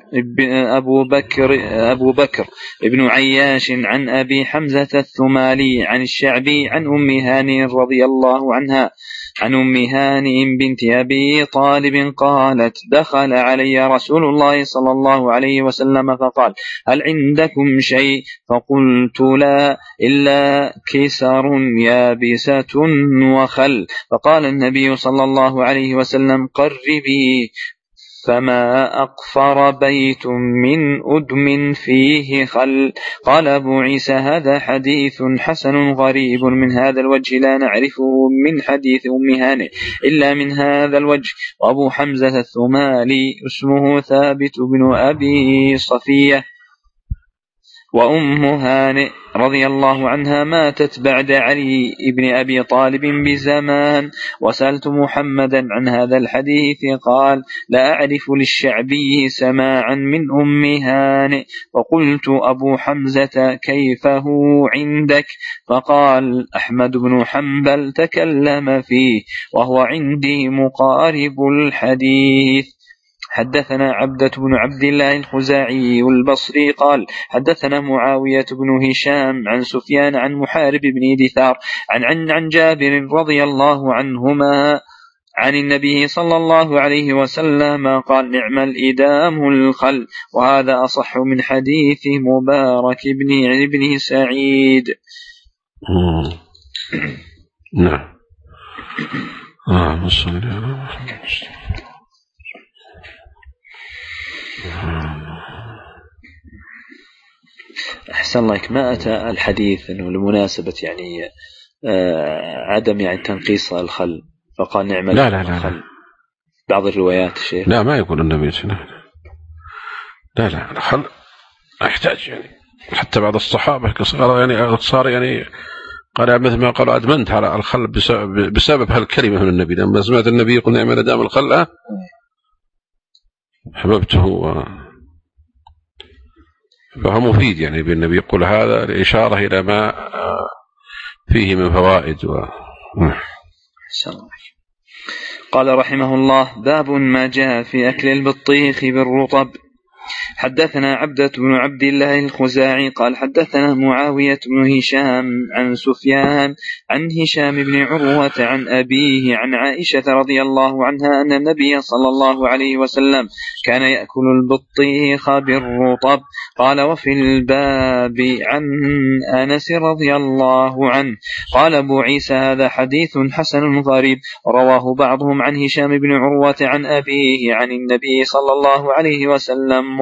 بكر ابن عياش عن أبي حمزة الثمالي عن الشعبي عن أم هانئ رضي الله عنها عن أم هانئ بنت أبي طالب قالت دخل علي رسول الله صلى الله عليه وسلم فقال هل عندكم شيء؟ فقلت لا إلا كسر يابسة وخل. فقال النبي صلى الله عليه وسلم قربي فما أقفر بيت من أدم فيه خل. قال أبو عيسى هذا حديث حسن غريب من هذا الوجه لا نعرفه من حديث أم هانئ إلا من هذا الوجه. وأبو حمزة الثمالي اسمه ثابت بن أبي صفية وأم هانئ رضي الله عنها ماتت بعد علي بن أبي طالب بزمان. وسألت محمدا عن هذا الحديث قال لا أعرف للشعبي سماعا من أم هانئ. وقلت أبو حمزة كيفه عندك؟ فقال أحمد بن حنبل تكلم فيه وهو عندي مقارب الحديث. حدثنا عبدة بن عبد الله الخزاعي البصري قال حدثنا معاوية بن هشام عن سفيان عن محارب بن دثار عن جابر رضي الله عنهما عن النبي صلى الله عليه وسلم قال نعم الإدام الخل. وهذا أصح من حديث مبارك بن سعيد. نعم. صلى الله عليه وسلم. أحسن الله ما أتى الحديث أنه لمناسبة يعني عدم يعني تنقيص الخل فقال نعم الخل. بعض الروايات الشيخ لا ما يقول النبي صلى الله عليه وسلم لا الخل يحتاج يعني حتى بعض الصحابة يعني صار يعني قال مثل ما قالوا أدمنت على الخل بسبب هالكلمة من النبي. لما سمعت النبي يقول نعم الإدام الخل حببته فهو مفيد يعني بالنبي يقول هذا الإشارة إلى ما فيه من فوائد قال رحمه الله باب ما جاء في أكل البطيخ بالرطب. حدثنا عبدة بن عبد الله الخزاعي قال حدثنا معاوية بن هشام عن سفيان عن هشام بن عروة عن أبيه عن عائشة رضي الله عنها أن النبي صلى الله عليه وسلم كان يأكل البطيخ بالرطب. قال وفي الباب عن أنس رضي الله عنه. قال أبو عيسى هذا حديث حسن غريب رواه بعضهم عن هشام بن عروة عن أبيه عن النبي صلى الله عليه وسلم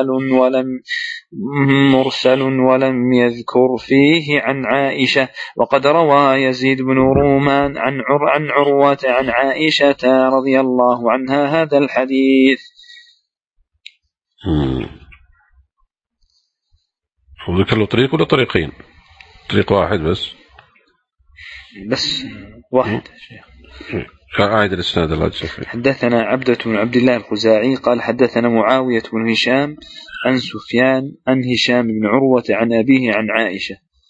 مرسل ولم يذكر فيه عن عائشة. وقد روى يزيد بن رومان عن عروة عن عائشة رضي الله عنها هذا الحديث. وذكر له طريق ولا طريقين؟ طريق واحد بس واحد. عائد الإسناد الله. حدثنا عبدة بن عبد الله الخزاعي قال حدثنا معاوية بن هشام عن سفيان عن هشام بن عروة عن أبيه عن عائشة.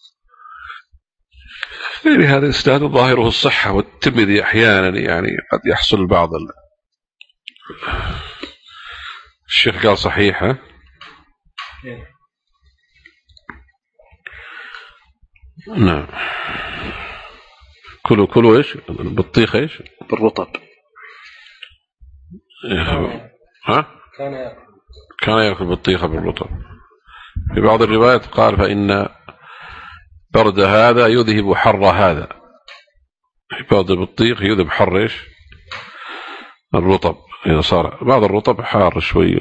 هذا الإسناد ظاهره الصحة والترمذي أحيانا يعني قد يحصل بعض الشيخ قال صحيحة. نعم. كلوا إيش البطيخ إيش بالرطب. ها كان يأكل بطيخة بالرطب. في بعض الروايات قال فإن برد هذا يذهب حر هذا. بعض البطيخ يذهب حر إيش الرطب إذا صار بعض الرطب حار شوية.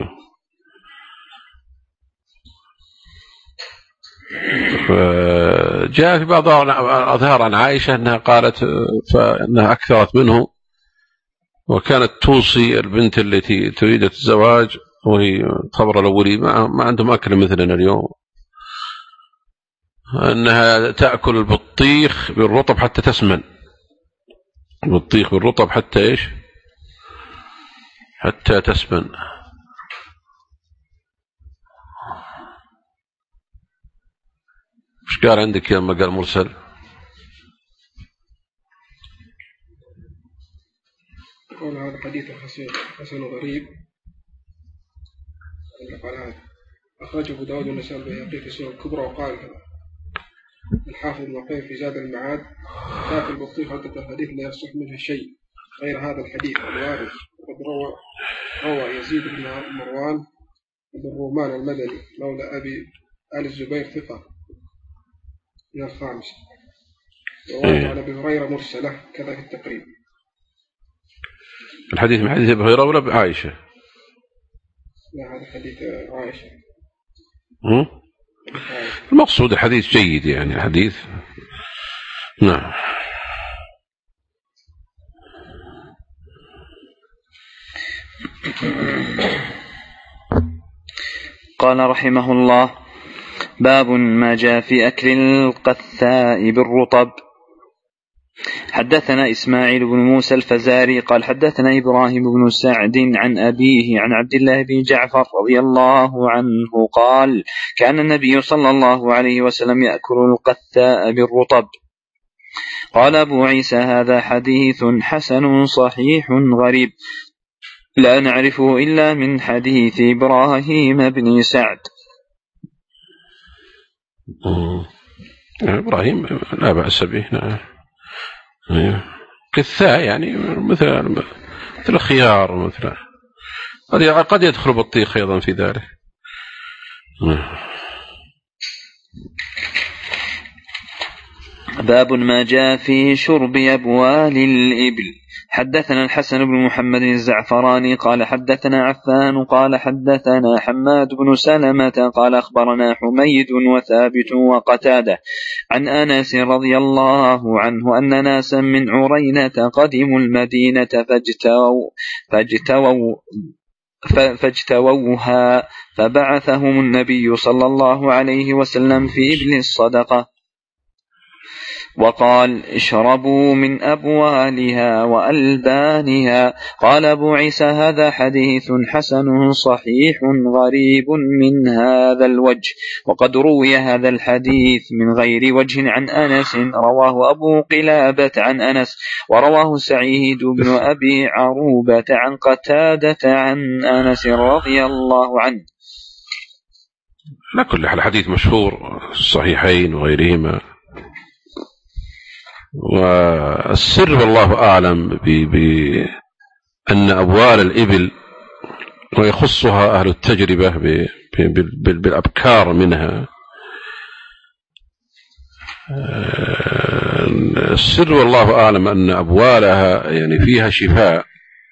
جاء في بعض الأظهار عن عائشة أنها قالت فإنها أكثرت منه، وكانت توصي البنت التي تريد الزواج وهي الخبر الأولي ما عندهم أكل مثلنا اليوم أنها تأكل البطيخ بالرطب حتى تسمن. البطيخ بالرطب حتى إيش حتى تسمن. إيش قال عندك لما قال مرسل؟ قال هذا حديث حسن غريب. قال هذا أخرجه أبو داود والنسائي والبيهقي في السنن الكبرى. وقال الحافظ ابن القيم في زاد المعاد تاكل البطيخ عدة الحديث لا يصح منه شيء غير هذا الحديث الوارد. وقد روى يزيد بن مروان بن رومان المدني مولى أبي آل الزبير ثقة من الخامس، ووقع عن أبي هريرة مرسلة كذا في التقريب. الحديث من حديث أبي هريرة ولا بعائشة؟ لا هذا حديث عائشة. المقصود الحديث جيد يعني الحديث. نعم. قال رحمه الله باب ما جاء في أكل القثاء بالرطب. حدثنا إسماعيل بن موسى الفزاري قال حدثنا إبراهيم بن سعد عن أبيه عن عبد الله بن جعفر رضي الله عنه قال كان النبي صلى الله عليه وسلم يأكل القثاء بالرطب. قال أبو عيسى هذا حديث حسن صحيح غريب لا نعرفه إلا من حديث إبراهيم بن سعد. إبراهيم لا بأس به. كثاء يعني مثل الخيار مثلا قد يدخل بطيخ أيضا في ذلك. باب ما جاء في شرب أبوال الإبل. حدثنا الحسن بن محمد الزعفراني قال حدثنا عفان قال حدثنا حماد بن سلمة قال أخبرنا حميد وثابت وقتادة عن أنس رضي الله عنه أن ناسا من عرينة قدموا المدينة فاجتووها فبعثهم النبي صلى الله عليه وسلم في إبل الصدقة وقال اشربوا من أبوالها وألبانها. قال أبو عيسى هذا حديث حسن صحيح غريب من هذا الوجه. وقد روي هذا الحديث من غير وجه عن أنس رواه أبو قلابة عن أنس ورواه سعيد بن أبي عروبة عن قتادة عن أنس رضي الله عنه. لا كل الحديث مشهور الصحيحين وغيرهما. والسر والله أعلم بأن أبوال الإبل ويخصها أهل التجربة بالأبكار منها. السر والله أعلم أن أبوالها يعني فيها شفاء،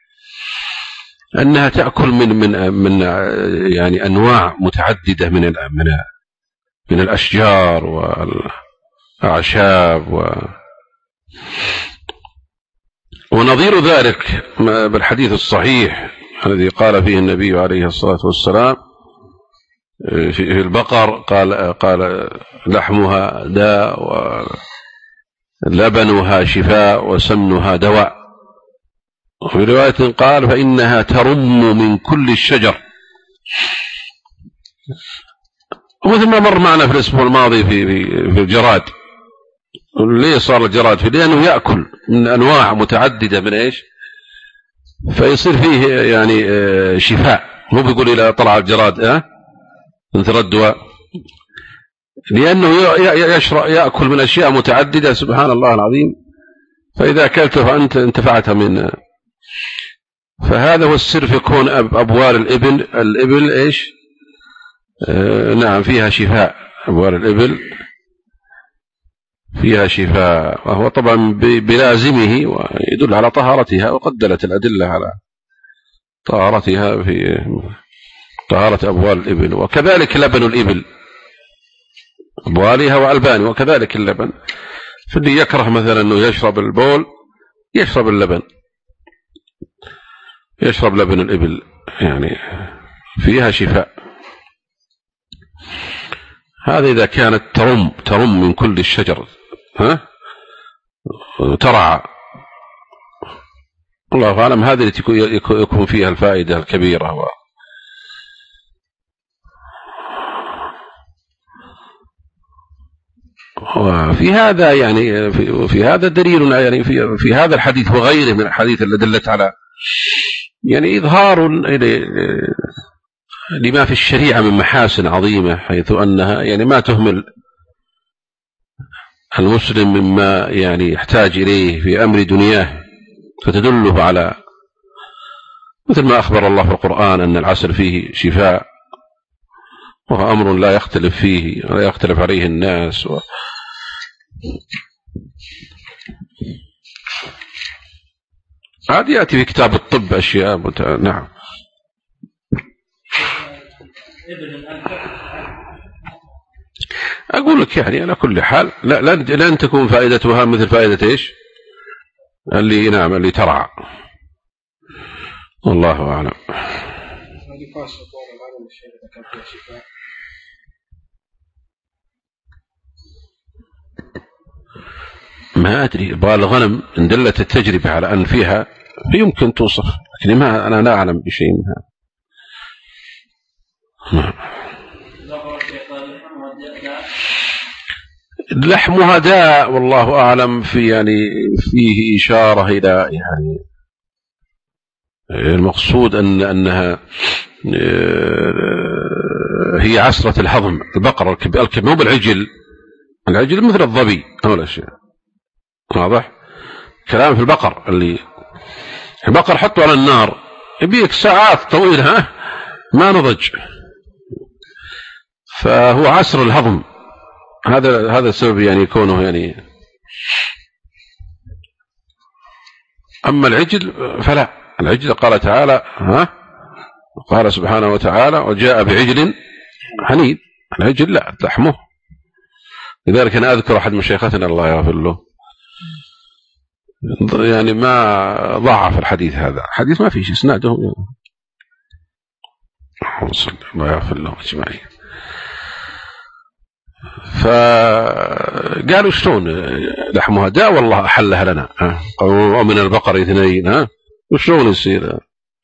أنها تأكل من يعني أنواع متعددة من الأشجار والأعشاب ونظير ذلك بالحديث الصحيح الذي قال فيه النبي عليه الصلاة والسلام في البقر قال لحمها داء ولبنها شفاء وسمنها دواء. وفي رواية قال فإنها ترم من كل الشجر، ومثل ما مر معنا في الأسبوع الماضي في الجراد. ليه صار الجراد فيه؟ لأنه يأكل من أنواع متعددة من إيش فيصير فيه يعني شفاء، مو بيقول إلى طلع الجراد انت ردوا، لأنه يأكل من أشياء متعددة سبحان الله العظيم، فإذا أكلته فأنت انتفعت منه. فهذا هو السر في كون أبوال الإبل إيش؟ نعم فيها شفاء، أبوال الإبل فيها شفاء، وهو طبعا بلازمه ويدل على طهارتها، وقد دلت الأدلة على طهارتها في طهارة أبوال الإبل. وكذلك لبن الإبل أبوالها وألبانها، وكذلك اللبن. فاللي يكره مثلا أنه يشرب البول يشرب اللبن، يشرب لبن الإبل، يعني فيها شفاء. هذا إذا كانت ترم من كل الشجر ترعى، الله أعلم. هذه التي يكون فيها الفائدة الكبيرة. وفي هذا يعني في هذا دليل يعني في هذا الحديث وغيره من الحديث اللي دلت على يعني إظهار لما في الشريعة من محاسن عظيمة، حيث أنها يعني ما تهمل المسلم مما يعني يحتاج إليه في أمر دنياه، فتدله على مثل ما أخبر الله في القرآن أن العسل فيه شفاء، وهو أمر لا يختلف فيه ولا يختلف عليه الناس. هذه يأتي في كتاب الطب أشياء نعم. أقول لك يعني على كل حال لن تكون فائدتها مثل فائدة إيش اللي نعم اللي ترعى، والله أعلم. ما أدري، بقى الغنم إن دلت التجربة على أن فيها يمكن توصف، لكن ما أنا لا أعلم بشيء منها. لحمها داء والله أعلم، في يعني فيه إشارة إلى يعني المقصود أنها هي عسرة الهضم. البقر الكبنوب العجل مثل الظبي أو الأشياء، واضح كلام في البقر. البقر حطه على النار يبيك ساعات طويلة ما نضج، فهو عسر الهضم. هذا السبب يعني يكونه يعني. أما العجل فلا، العجل قال تعالى قال سبحانه وتعالى وجاء بعجل حنيذ. العجل لا لحمه. لذلك أنا أذكر أحد مشايختنا الله يغفر له يعني ما ضعف الحديث هذا، حديث ما فيش اسناده يعني. الله يغفر له اجمعين. فقالوا شلون لحمها داء والله أحلها لنا، ومن البقر 2 وشلون يصير؟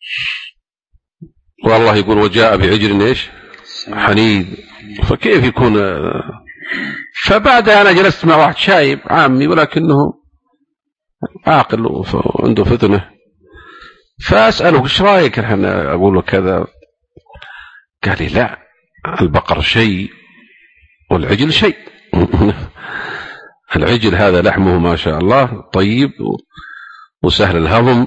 والله يقول وجاء بعجل ايش حنيذ، فكيف يكون؟ فبعدها أنا جلست مع واحد شايب عامي ولكنه عاقل وعنده فطنة، فأسأله ايش رايك؟ أنا أقول له كذا، قال لي لا، البقر شيء والعجل شيء. العجل هذا لحمه ما شاء الله طيب وسهل الهضم،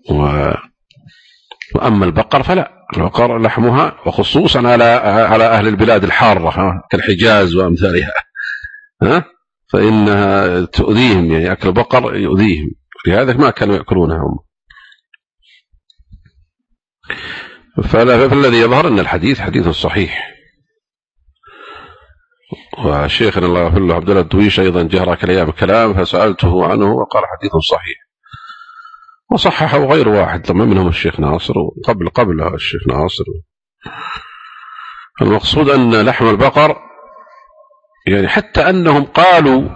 وأما البقر فلا، البقر لحمها وخصوصا على أهل البلاد الحارة كالحجاز وأمثالها فإنها تؤذيهم، يعني أكل البقر يؤذيهم، لهذا ما كانوا يأكلونها هم. فالذي يظهر أن الحديث حديث صحيح. وشيخنا الله يغفر له عبد الله الدويش أيضا جهر كلام فسألته عنه وقال حديث صحيح، وصححه غير واحد طبعا منهم الشيخ ناصر قبله الشيخ ناصر. المقصود أن لحم البقر يعني حتى أنهم قالوا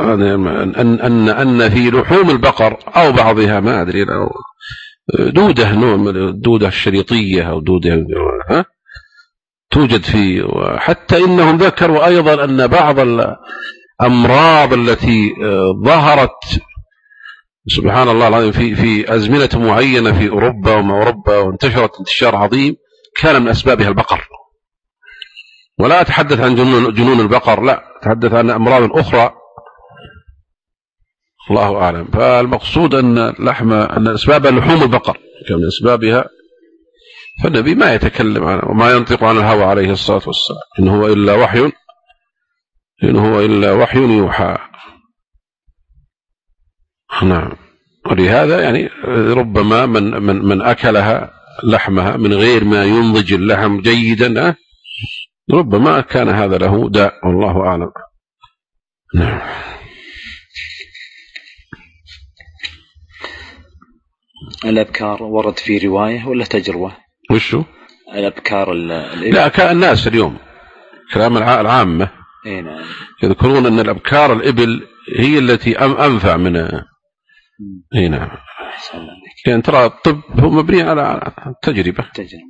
أن في لحوم البقر أو بعضها ما أدري دودة، نوع من الدودة الشريطية أو دودة توجد فيه. وحتى إنهم ذكروا أيضا أن بعض الأمراض التي ظهرت سبحان الله العظيم في أزمنة معينة في أوروبا وما أوروبا وانتشرت انتشار عظيم كان من أسبابها البقر. ولا أتحدث عن جنون البقر، لا، أتحدث عن أمراض أخرى الله أعلم. فالمقصود أن أسباب لحوم البقر كان من أسبابها. فالنبي ما يتكلم عنه وما ينطق عن الهوى عليه الصلاة والسلام، إن هو إلا وحي يوحى. نعم. ولهذا يعني ربما من أكلها لحمها من غير ما ينضج اللحم جيدا ربما كان هذا له داء، والله أعلم. نعم. الأبكار ورد في رواية ولا تجربة؟ وشو الأبكار الإبل؟ لا، كان الناس اليوم كلام العامة نعم. يذكرون أن الأبكار الإبل هي التي أنفع من نعم. يعني ترى الطب هو مبني على تجربة.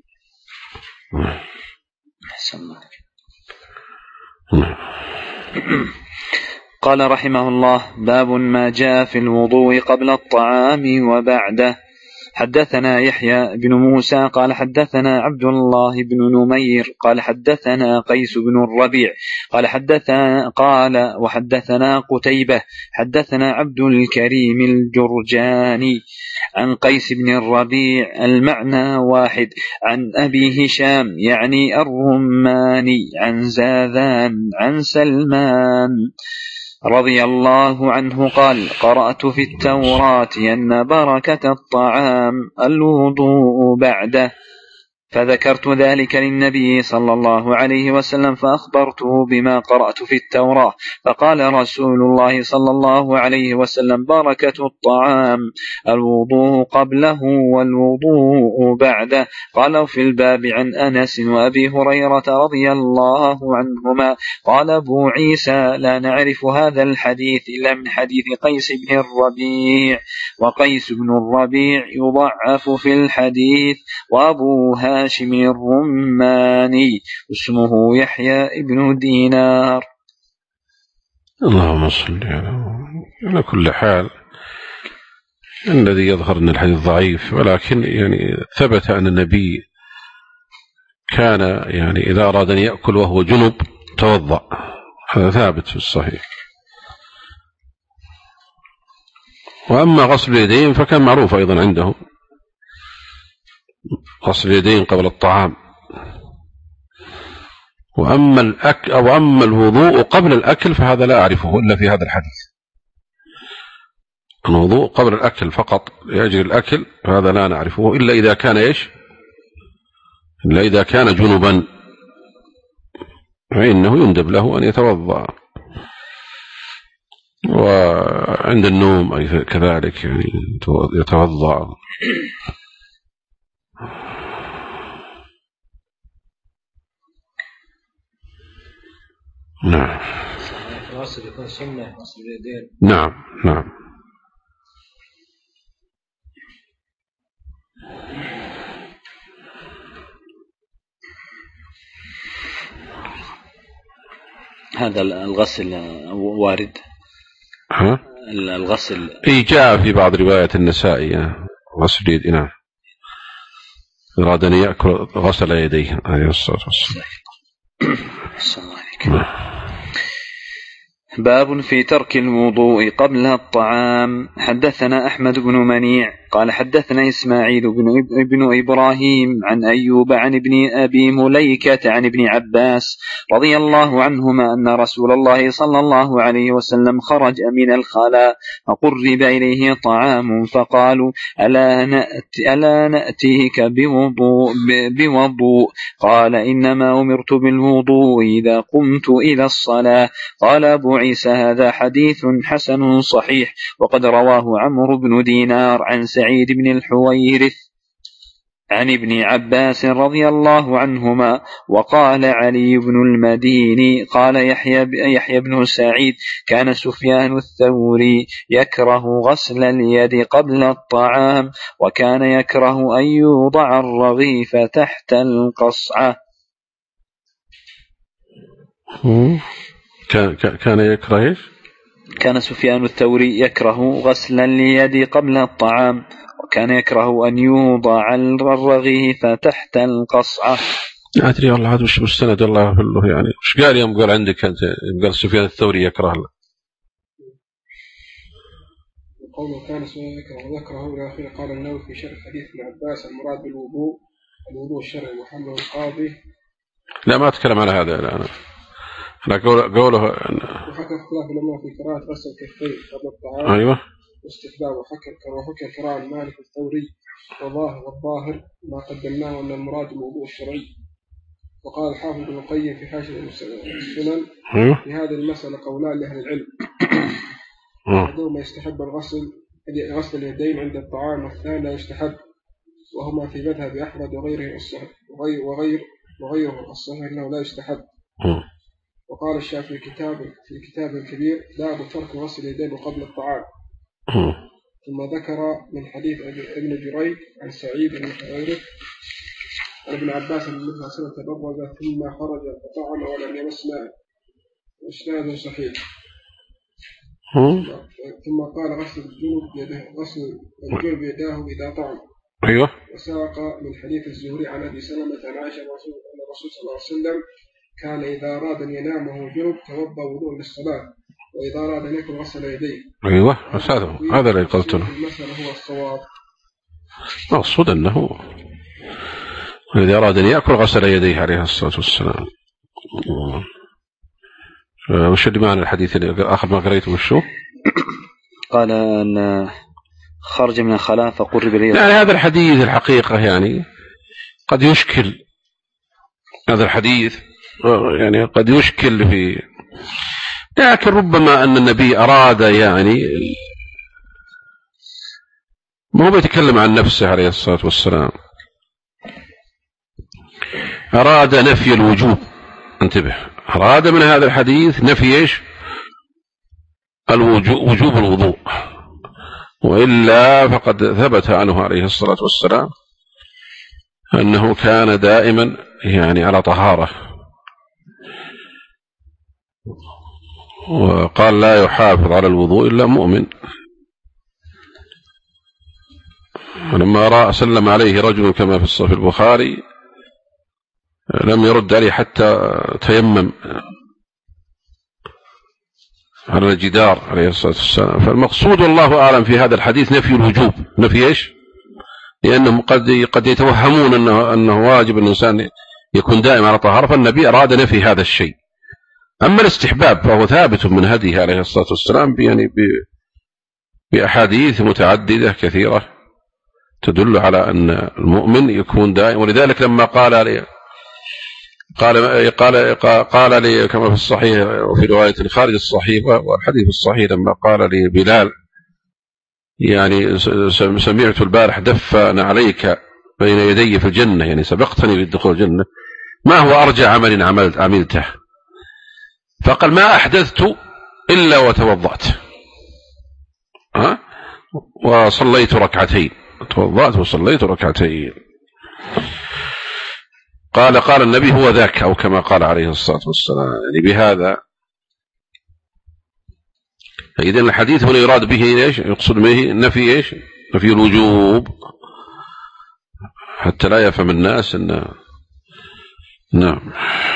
قال رحمه الله: باب ما جاء في الوضوء قبل الطعام وبعده. حدثنا يحيى بن موسى قال حدثنا عبد الله بن نمير قال حدثنا قيس بن الربيع قال وحدثنا قتيبة حدثنا عبد الكريم الجرجاني عن قيس بن الربيع المعنى واحد، عن أبي هشام يعني الرماني عن زاذان عن سلمان رضي الله عنه قال: قرأت في التوراة أن بركة الطعام الوضوء بعده، فذكرت ذلك للنبي صلى الله عليه وسلم فأخبرته بما قرأت في التوراة، فقال رسول الله صلى الله عليه وسلم: بركة الطعام الوضوء قبله والوضوء بعده. قال في الباب عن أنس وأبي هريرة رضي الله عنهما. قال أبو عيسى: لا نعرف هذا الحديث إلا من حديث قيس بن الربيع، وقيس بن الربيع يضعف في الحديث، وأبو هاشم الرماني اسمه يحيى بن دينار. اللهم صل على كل حال. الذي يظهر أن الحديث ضعيف، ولكن يعني ثبت أن النبي كان يعني إذا أراد أن يأكل وهو جنب توضأ، هذا ثابت في الصحيح. وأما غسل اليدين فكان معروف أيضا عندهم، غسل اليدين قبل الطعام. وأما الوضوء قبل الأكل فهذا لا أعرفه إلا في هذا الحديث. الوضوء قبل الأكل فقط يجري الأكل هذا لا نعرفه إلا إذا كان إلا إذا كان جنبا، فإنه يندب له أن يتوضأ. وعند النوم أي كذلك يعني يتوضأ. نعم. الغسل يكون سنة، غسل اليدين. نعم نعم. هذا الغسل وارد. الغسل جاء في بعض روايات النسائي غسل اليد. نعم. أراد أن يأكل غسل يديه عليه الصلاة والسلام. السلام عليكم. باب في ترك الوضوء قبل الطعام. حدثنا أحمد بن منيع قال حدثنا إسماعيل بن إبراهيم عن أيوب عن ابن أبي مليكة عن ابن عباس رضي الله عنهما أن رسول الله صلى الله عليه وسلم خرج من الخلاء فقرب إليه طعام فقالوا: ألا نأتيك بوضوء؟ قال: إنما أمرت بالوضوء إذا قمت إلى الصلاة. قال أبو عيسى: هذا حديث حسن صحيح، وقد رواه عمرو بن دينار عن سعيد بن الحويرث عن ابن عباس رضي الله عنهما. وقال علي بن المديني قال يحيى بن سعيد: كان سفيان الثوري يكره غسل اليد قبل الطعام، وكان يكره أن يوضع الرغيف تحت القصعة. كان يكره إيش؟ كان سفيان الثوري يكره غسل اليد قبل الطعام، وكان يكره أن يوضع الرغيف تحت القصعة. أدري والله هذا مش مستند الله كله يعني. وش قال يوم قال عندك أنت؟ قال سفيان الثوري يكره له. قوله كان سفيان يكره إلى آخره. قال النووي في شرح حديث ابن عباس المراد الوضوء الشرعي وحمله القاضي. لا ما أتكلم على هذا الآن. أنا قوله وحكى اختلاف العلماء في قراءة غسل الكفين قبل الطعام. أيوة. واستحباب. وحكى قراءة مالك الثوري والظاهر ما قدمناه أن المراد الوضوء الشرعي. وقال الحافظ ابن القيم في حاشية السنن في هذه المسألة قولان لأهل العلم. أحدهما يستحب غسل اليدين عند الطعام، والثاني لا يستحب، وهما في مذهب أحمد وغيره الصحيح أنه لا يستحب. وقال الشافعي في كتاب الكبير باب ترك غسل اليدين قبل الطعام. ثم ذكر من حديث ابن جريج عن سعيد بن حويرث عن ابن عباس أن النبي صلى الله عليه وسلم تبرز ثم خرج فطعم ولم يمس ماء، وإسناده صحيح. ثم قال غسل الجنب يداه إذا طعم. أيوة. وساق من حديث الزهري عن أبي سلمة عن عائشة أن الرسول صلى الله عليه وسلم كان إذا أراد أن ينام وهو جنب توضأ وضوء للصلاة، وإذا أراد أن يأكل غسل يديه. أيوة هذا اللي قلت له. المسألة هو الصواب. مقصود أنه إذا أراد أن يأكل غسل يديه عليه الصلاة والسلام. وش اللي معنى الحديث اللي آخر ما قريته وشو؟ قال أن خرج من الخلاء فقرب إليه. يعني هذا الحديث الحقيقة يعني قد يشكل، هذا الحديث يعني قد يشكل في، لكن ربما أن النبي أراد يعني ما هو بيتكلم عن نفسه عليه الصلاة والسلام، أراد نفي الوجوب. انتبه، أراد من هذا الحديث نفي إيش؟ وجوب الوضوء، وإلا فقد ثبت عنه عليه الصلاة والسلام أنه كان دائما يعني على طهارة، وقال لا يحافظ على الوضوء إلا مؤمن. ولما سلم عليه رجل كما في الصحيح البخاري لم يرد عليه حتى تيمم على الجدار عليه الصلاة والسلام. فالمقصود والله أعلم في هذا الحديث نفي الوجوب. نفي إيش؟ لأنهم قد يتوهمون أنه واجب أن الإنسان يكون دائما على طهارة، فالنبي أراد نفي هذا الشيء. أما الاستحباب فهو ثابت من هديه عليه الصلاة والسلام يعني بأحاديث متعددة كثيرة تدل على أن المؤمن يكون دائما. ولذلك لما قال لي كما في الصحيح وفي رواية خارج الصحيح والحديث الصحيح، لما قال لي بلال يعني سمعت البارح دفن عليك بين يدي في الجنة، يعني سبقتني للدخول الجنة، ما هو أرجى عمل عملته؟ فقال ما أحدثت إلا وتوضأت وصليت ركعتين. توضأت وصليت ركعتين. قال النبي هو ذاك، أو كما قال عليه الصلاة والسلام. يعني بهذا فإذن الحديث هنا يراد به إيش؟ يقصد به نفي إيش؟ نفي الوجوب، حتى لا يفهم الناس أن نعم.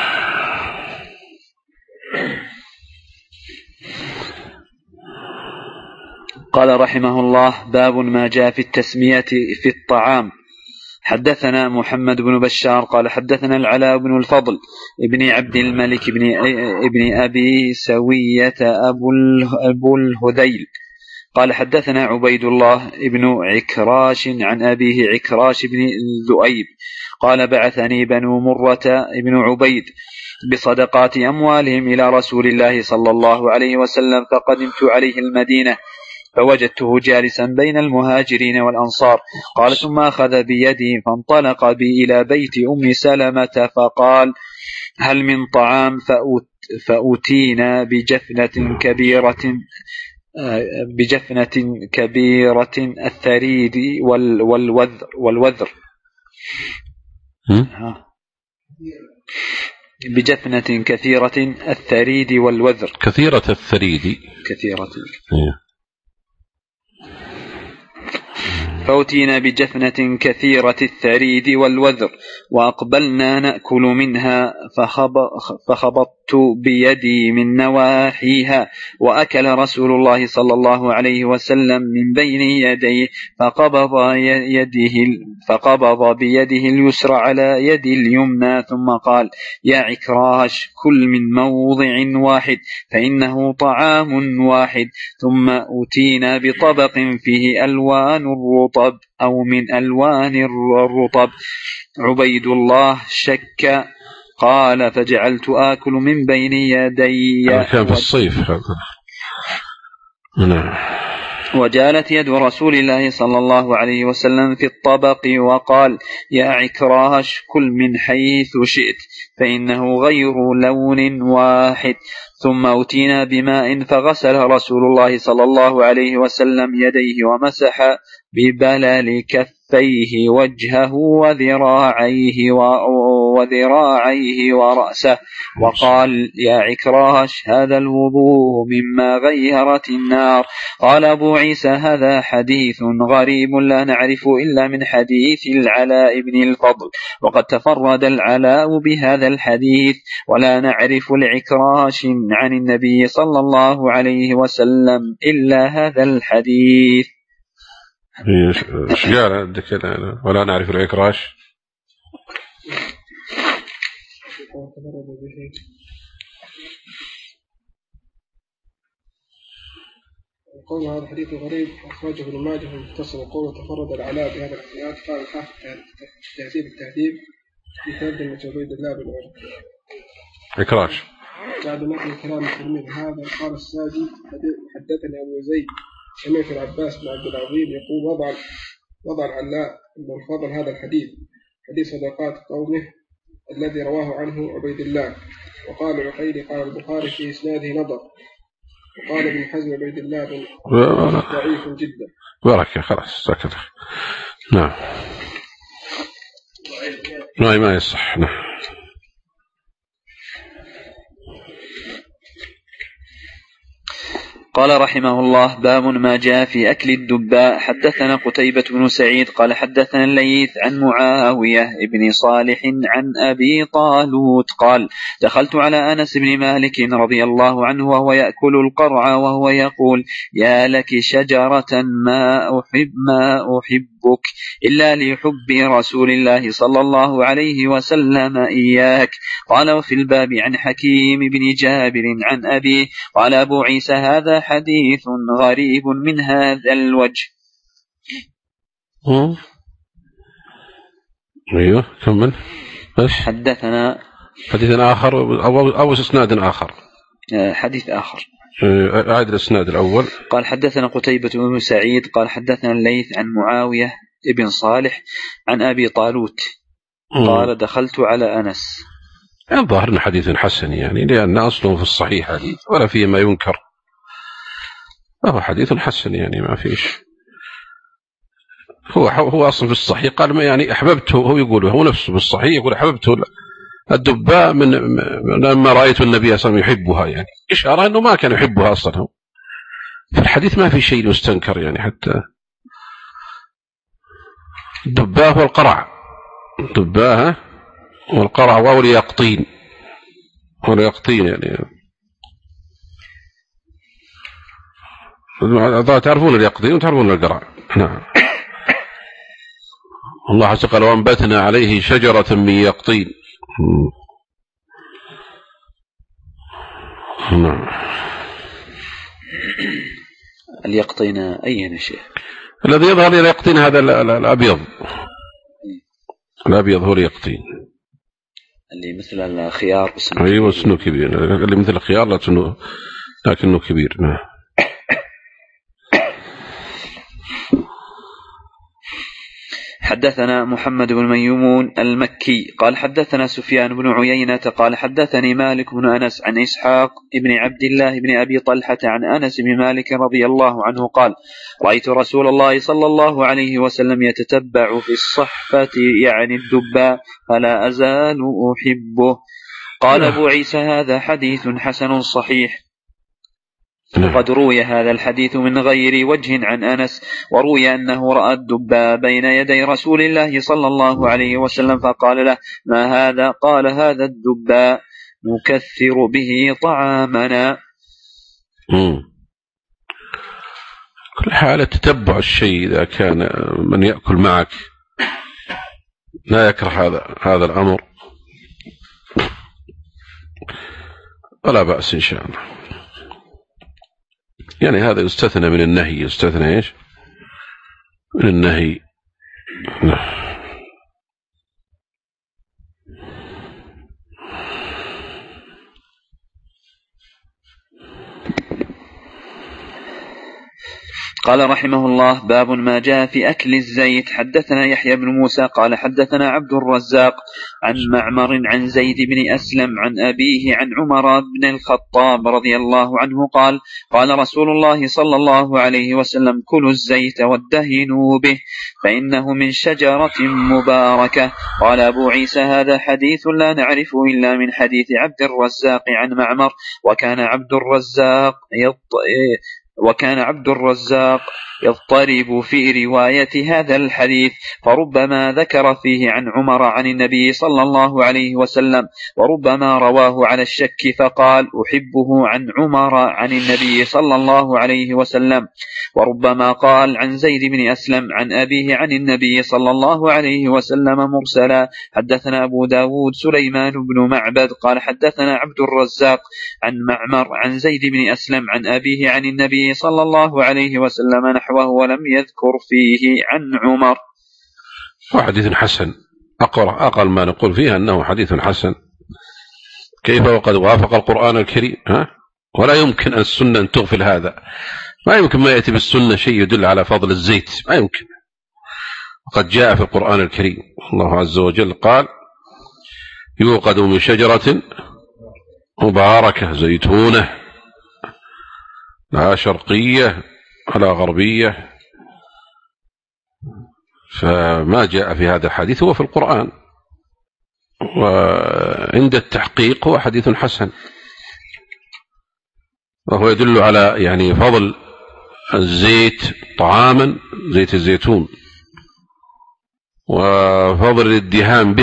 قال رحمه الله: باب ما جاء في التسمية في الطعام. حدثنا محمد بن بشار قال حدثنا العلاء بن الفضل ابن عبد الملك ابن أبي سوية أبو الهذيل قال حدثنا عبيد الله ابن عكراش عن أبيه عكراش بن ذؤيب قال بعثني بنو مرة ابن عبيد بصدقات أموالهم إلى رسول الله صلى الله عليه وسلم، فقدمت عليه المدينة فوجدته جالسا بين المهاجرين والأنصار. قال ثم أخذ بيدي فانطلق بي إلى بيت أم سلمة فقال: هل من طعام؟ فأتينا بجفنة كبيرة الثريد والوذر بجفنة كثيرة الثريد والوذر. كثيرة الثريد كثيرة. فأتينا بجفنة كثيرة الثريد والوذر وأقبلنا نأكل منها فخبطت بيدي من نواحيها وأكل رسول الله صلى الله عليه وسلم من بين يديه فقبض بيده اليسرى على يدي اليمنى ثم قال: يا عكراش كل من موضع واحد فإنه طعام واحد. ثم أتينا بطبق فيه ألوان الرطب أو من ألوان الرطب. عبيد الله شك قال: فجعلت آكل من بين يدي. كان في الصيف. وجالت يد رسول الله صلى الله عليه وسلم في الطبق وقال: يا عكراش كل من حيث شئت فإنه غير لون واحد. ثم أتينا بماء فغسل رسول الله صلى الله عليه وسلم يديه ومسح ببلل كفيه وجهه وذراعيه ورأسه وقال: يا عكراش هذا الوضوء مما غيرت النار. قال أبو عيسى: هذا حديث غريب لا نعرف إلا من حديث العلاء بن الفضل، وقد تفرد العلاء بهذا الحديث ولا نعرف لعكراش عن النبي صلى الله عليه وسلم إلا هذا الحديث. ايش قال عندك ولا نعرف العكراش؟ قول هذا الحديث غريب أخرجه ابن ماجه في المختصر. وقوله تفرد العلاء بهذا الاحتياط قال الحافظ التهذيب بترجمة عبيد الله بن عكراش بعد نقل كلام الترمذي هذا. قال الساجي: حدثني أبو زيد سمعت العباس بن عبد العظيم يقول: وضع العلاء بن الفضل هذا الحديث حديث صدقات قومه الذي رواه عنه عبيد الله. وقال العقيلي: قال البخاري في إسناده نظر. وقال ابن حزم عبيد الله بن ضعيف جدا. بركة خلاص سكت. نعم ما يصح. نعم. قال رحمه الله: باب ما جاء في أكل الدباء. حدثنا قتيبة بن سعيد قال حدثنا الليث عن معاوية بن صالح عن أبي طالوت قال: دخلت على أنس بن مالك رضي الله عنه وهو يأكل القرع وهو يقول: يا لك شجرة ما أحبك إلا لحب رسول الله صلى الله عليه وسلم إياك. قال: وفي الباب عن حكيم بن جابر عن أبيه. قال أبو عيسى: هذا حديث غريب من هذا الوجه. أيوه كمل. حدثنا آخر أو إسناد آخر. حديث آخر. أعد الإسناد الأول. قال: حدثنا قتيبة بن سعيد قال حدثنا الليث عن معاوية ابن صالح عن أبي طالوت قال: دخلت على أنس. الظاهر أن حديث حسن يعني لأن أصله في الصحيح حديث ولا فيه ما ينكر، فهو حديث حسن يعني ما فيش. هو أصلا في الصحيح قال ما يعني أحببته، هو يقول هو نفسه بالصحيح يقول أحببته الدباء من لما رأيت النبي صلى الله عليه وسلم يحبها، يعني إشارة أنه ما كان يحبها أصلا. في الحديث ما في شيء يستنكر يعني. حتى الدباء والقرع، الدباء والقرع واليقطين يعني تعرفون اليقطين وتعرفون القرع. نعم. الله عز وجل: وأنبتنا عليه شجرة من يقطين. نعم. اليقطين أي شيء؟ الذي يظهر لي اليقطين هذا الأبيض هو اليقطين اللي مثل الخيار. أيوة سنو كبير، اللي مثل الخيار لكنه كبير. نعم. حدثنا محمد بن ميمون المكي قال حدثنا سفيان بن عيينة قال حدثني مالك بن أنس عن إسحاق بن عبد الله بن أبي طلحة عن أنس بن مالك رضي الله عنه قال: رأيت رسول الله صلى الله عليه وسلم يتتبع في الصحفة يعني الدباء فلا أزال أحبه. قال أبو عيسى هذا حديث حسن صحيح. وقد روي هذا الحديث من غير وجه عن أنس، وروي أنه رأى الدباء بين يدي رسول الله صلى الله عليه وسلم فقال له: ما هذا؟ قال: هذا الدباء نكثر به طعامنا. كل حالة تتبع الشيء إذا كان من يأكل معك لا يكره هذا الأمر ولا بأس إن شاء الله. يعني هذا يستثنى من النهي. يستثنى إيش؟ من النهي. قال رحمه الله: باب ما جاء في أكل الزيت. حدثنا يحيى بن موسى قال حدثنا عبد الرزاق عن معمر عن زيد بن أسلم عن أبيه عن عمر بن الخطاب رضي الله عنه قال: قال رسول الله صلى الله عليه وسلم: كلوا الزيت وادهنوا به فإنه من شجرة مباركة. قال أبو عيسى: هذا حديث لا نعرفه إلا من حديث عبد الرزاق عن معمر. وكان عبد الرزاق يضطرب في رواية هذا الحديث، فربما ذكر فيه عن عمر عن النبي صلى الله عليه وسلم، وربما رواه على الشك فقال: أحبه عن عمر عن النبي صلى الله عليه وسلم، وربما قال عن زيد بن أسلم عن أبيه عن النبي صلى الله عليه وسلم مرسلا. حدثنا أبو داود سليمان بن معبد قال حدثنا عبد الرزاق عن معمر عن زيد بن أسلم عن أبيه عن النبي صلى الله عليه وسلم نحوه ولم يذكر فيه عن عمر. وحديث حسن. أقل ما نقول فيها أنه حديث حسن. كيف وقد وافق القرآن الكريم؟ ولا يمكن السنة أن تغفل هذا. ما يمكن ما يأتي بالسنة شيء يدل على فضل الزيت، ما يمكن. وقد جاء في القرآن الكريم الله عز وجل قال: يوقد من شجرة مباركة زيتونة لا شرقية ولا غربية. فما جاء في هذا الحديث هو في القرآن، وعند التحقيق هو حديث حسن، وهو يدل على يعني فضل الزيت طعاما، زيت الزيتون، وفضل الدهان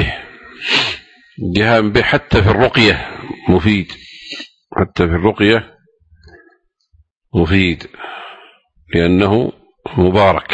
به حتى في الرقية مفيد، حتى في الرقية مفيد، لأنه مباركة.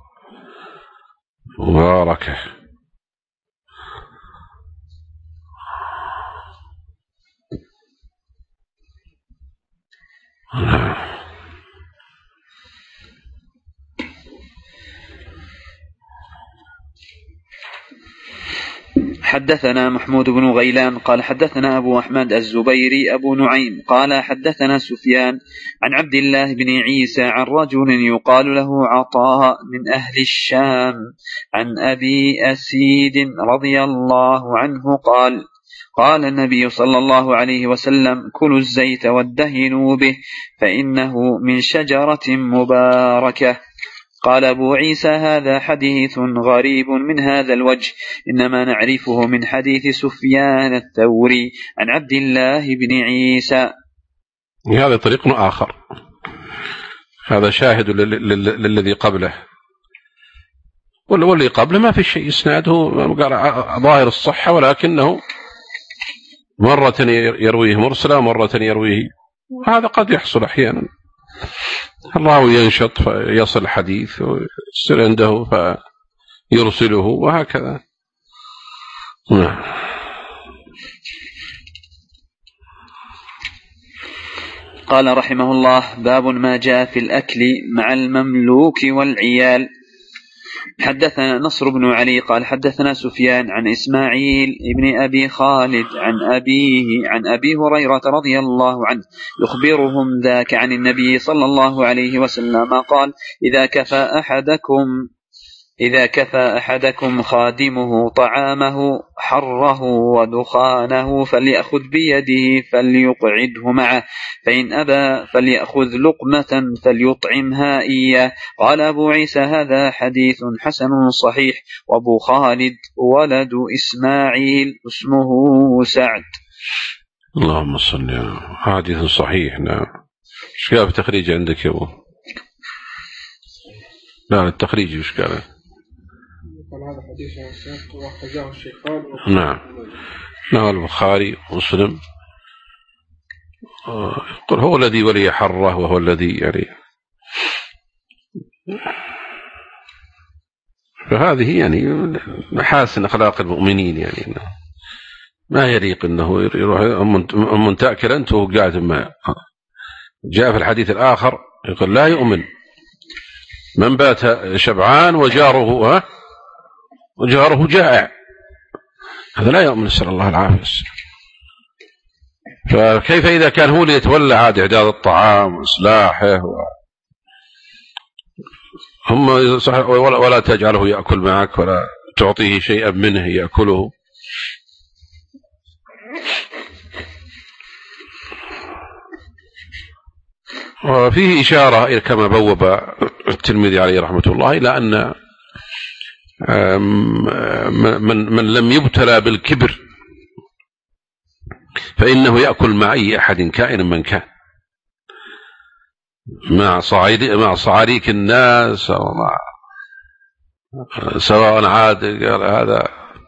حدثنا محمود بن غيلان قال حدثنا أبو أحمد الزبيري أبو نعيم قال حدثنا سفيان عن عبد الله بن عيسى عن رجل يقال له عطاء من أهل الشام عن أبي أسيد رضي الله عنه قال النبي صلى الله عليه وسلم: كلوا الزيت وادهنوا به فإنه من شجرة مباركة. قال أبو عيسى: هذا حديث غريب من هذا الوجه، إنما نعرفه من حديث سفيان الثوري عن عبد الله بن عيسى. هذا طريق آخر، هذا شاهد للذي قبله، واللي قبله ما في شيء إسناده ظاهر الصحة، ولكنه مرة يرويه مرسلا مرة يرويه، هذا قد يحصل أحيانا. الراوي ينشط فيصل الحديث ويصل عنده فيرسله وهكذا. قال رحمه الله: باب ما جاء في الأكل مع المملوك والعيال. حدثنا نصر بن علي قال حدثنا سفيان عن إسماعيل ابن أبي خالد عن أبيه عن أبي هريرة رضي الله عنه يخبرهم ذاك عن النبي صلى الله عليه وسلم قال: إذا كفى أحدكم خادمه طعامه حره ودخانه فليأخذ بيده فليقعده معه، فإن أبى فليأخذ لقمة فليطعمها إياه. قال أبو عيسى: هذا حديث حسن صحيح. وأبو خالد ولد إسماعيل اسمه سعد. اللهم صل على حديث صحيح. نعم. ايش قال في التخريج عندك يا ابو؟ لا التخريج ايش قال؟ قال هذا حديث وأخرجه الشيخان. نعم. نعم البخاري ومسلم. يقول هو الذي ولي حره وهو الذي يعني، فهذه يعني محاسن أخلاق المؤمنين، يعني ما يليق أنه يروح أم تأكل أنت وهو قاعد ما. جاء في الحديث الآخر يقول لا يؤمن من بات شبعان وجاره جائع، هذا لا يؤمن، نسأل الله العافية. فكيف إذا كان هو اللي يتولى عاد إعداد الطعام وإصلاحه هم ولا تجعله يأكل معك ولا تعطيه شيئا منه يأكله. وفيه إشارة إلى كما بوب الترمذي عليه رحمة الله إلى أن من لم يبتلى بالكبر فإنه يأكل مع أي أحد كائن من كان، مع صعاريك الناس أو مع سواء عاد. قال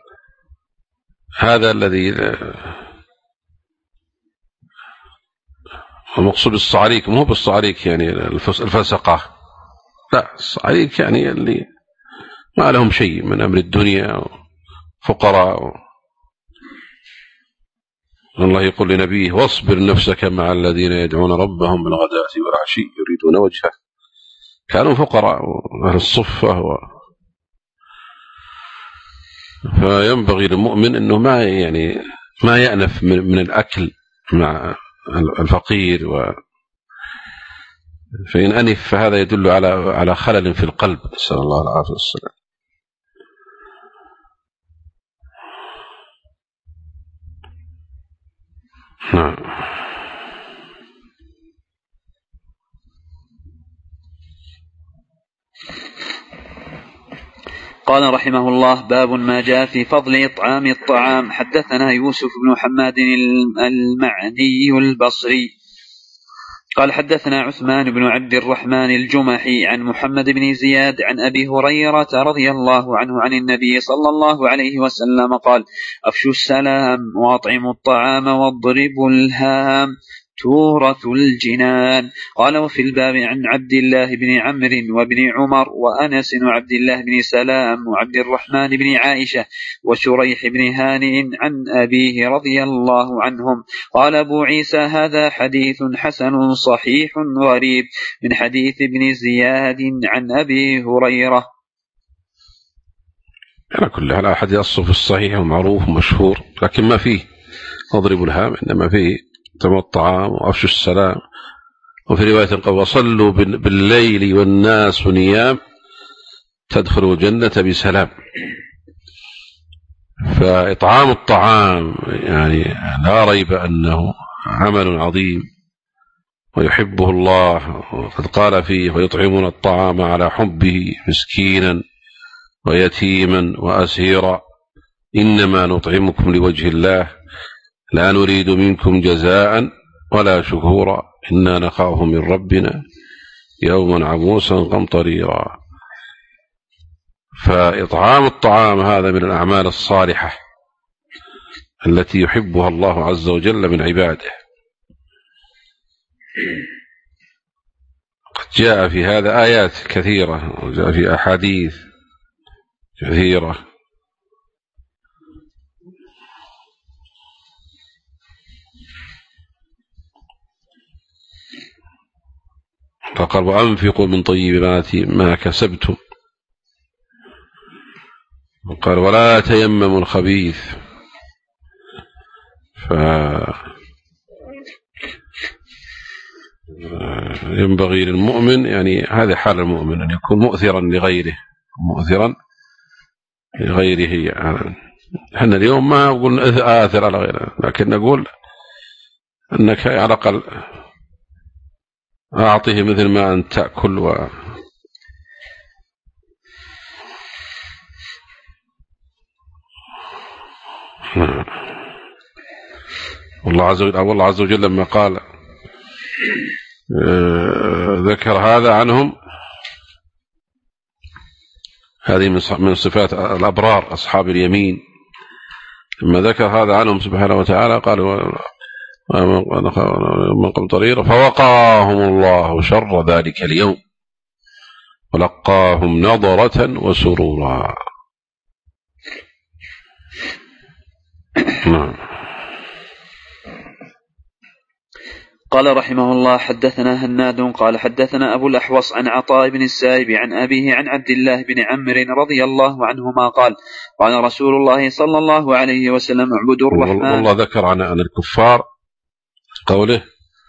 هذا الذي المقصود بالصعاريك مو بالصعاريك يعني الفسقة، لا الصعاريك يعني اللي ما لهم شيء من أمر الدنيا، فقراء. الله يقول لنبيه واصبر نفسك مع الذين يدعون ربهم بالغداة والعشي يريدون وجهه، كانوا فقراء أهل الصفة فينبغي للمؤمن أنه ما يأنف من الأكل مع الفقير، فإن أنف فهذا يدل على خلل في القلب، نسأل الله العافية والسلام. نعم. قال رحمه الله: باب ما جاء في فضل إطعام الطعام. حدثنا يوسف بن حماد المعني البصري قال حدثنا عثمان بن عبد الرحمن الجمحي عن محمد بن زياد عن أبي هريرة رضي الله عنه عن النبي صلى الله عليه وسلم قال: أفشوا السلام وأطعموا الطعام واضربوا الهام تورث الجنان. قال: وفي الباب عن عبد الله بن عمرو وابن عمر وأنس وعبد الله بن سلام وعبد الرحمن بن عائشة وشريح بن هانئ عن أبيه رضي الله عنهم. قال أبو عيسى: هذا حديث حسن صحيح غريب من حديث ابن زياد عن أبي هريرة. على كل حال حديث الصف الصحيح ومعروف ومشهور، لكن ما فيه اضربوا الهام، إنما فيه تم الطعام وأفشوا السلام. وفي رواية قال: وصلوا بالليل والناس نيام تدخلوا الجنة بسلام. فإطعام الطعام يعني لا ريب أنه عمل عظيم ويحبه الله، وقد قال فيه: ويطعمون الطعام على حبه مسكينا ويتيما وأسيرا إنما نطعمكم لوجه الله لا نريد منكم جزاء ولا شكورا إنا نخاف من ربنا يوما عبوسا قمطريرا. فإطعام الطعام هذا من الأعمال الصالحة التي يحبها الله عز وجل من عباده. قد جاء في هذا آيات كثيرة وجاء في أحاديث كثيرة. فقال: وأنفقوا من طيبات ما كسبتم. وقال: ولا تيمموا الخبيث. ينبغي للمؤمن، يعني هذا حال المؤمن، أن يكون مؤثرا لغيره، مؤثرا لغيره. احنا اليوم ما نقول آثر على غيره، لكن نقول أنك على الأقل أعطيه مثل ما أن تأكل والله عز وجل لما قال ذكر هذا عنهم، هذه من صفات الأبرار أصحاب اليمين، لما ذكر هذا عنهم سبحانه وتعالى قالوا من قبل طريقة فوقاهم الله شر ذلك اليوم ولقاهم نضرة وسرورا. نعم. قال رحمه الله حدثنا هناد قال حدثنا أبو الأحوص عن عطاء بن السائب عن أبيه عن عبد الله بن عمرو رضي الله عنهما قال قال رسول الله صلى الله عليه وسلم اعبدوا الرحمن. والله ذكر عن الكفار قوله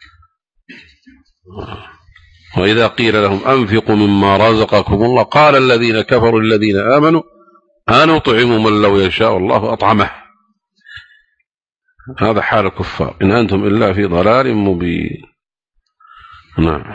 وإذا قيل لهم أنفقوا مما رزقكم الله قال الذين كفروا الذين آمنوا أنطعم من لو يشاء الله أطعمه. هذا حال الكفار إن أنتم إلا في ضلال مبين. نعم.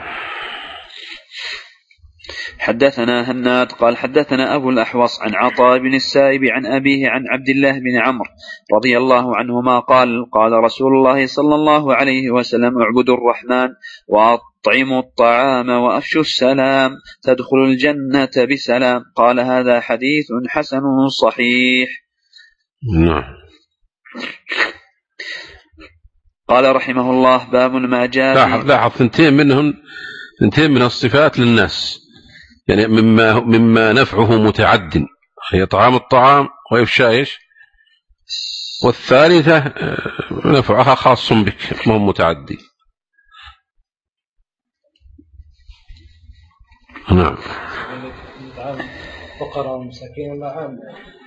حدثنا هناد قال حدثنا أبو الأحوص عن عطاء بن السائب عن أبيه عن عبد الله بن عمرو رضي الله عنهما قال قال رسول الله صلى الله عليه وسلم اعبدوا الرحمن وأطعموا الطعام وأفشوا السلام تدخلوا الجنة بسلام. قال هذا حديث حسن صحيح. نعم. قال رحمه الله باب ما جاء لاحظ ثنتين من الصفات للناس، يعني مما نفعه متعد، هي طعام الطعام وإفشاء إيش، والثالثة نفعها خاص بك ما هو متعدي. نعم. فقراء ومساكين ولا عام؟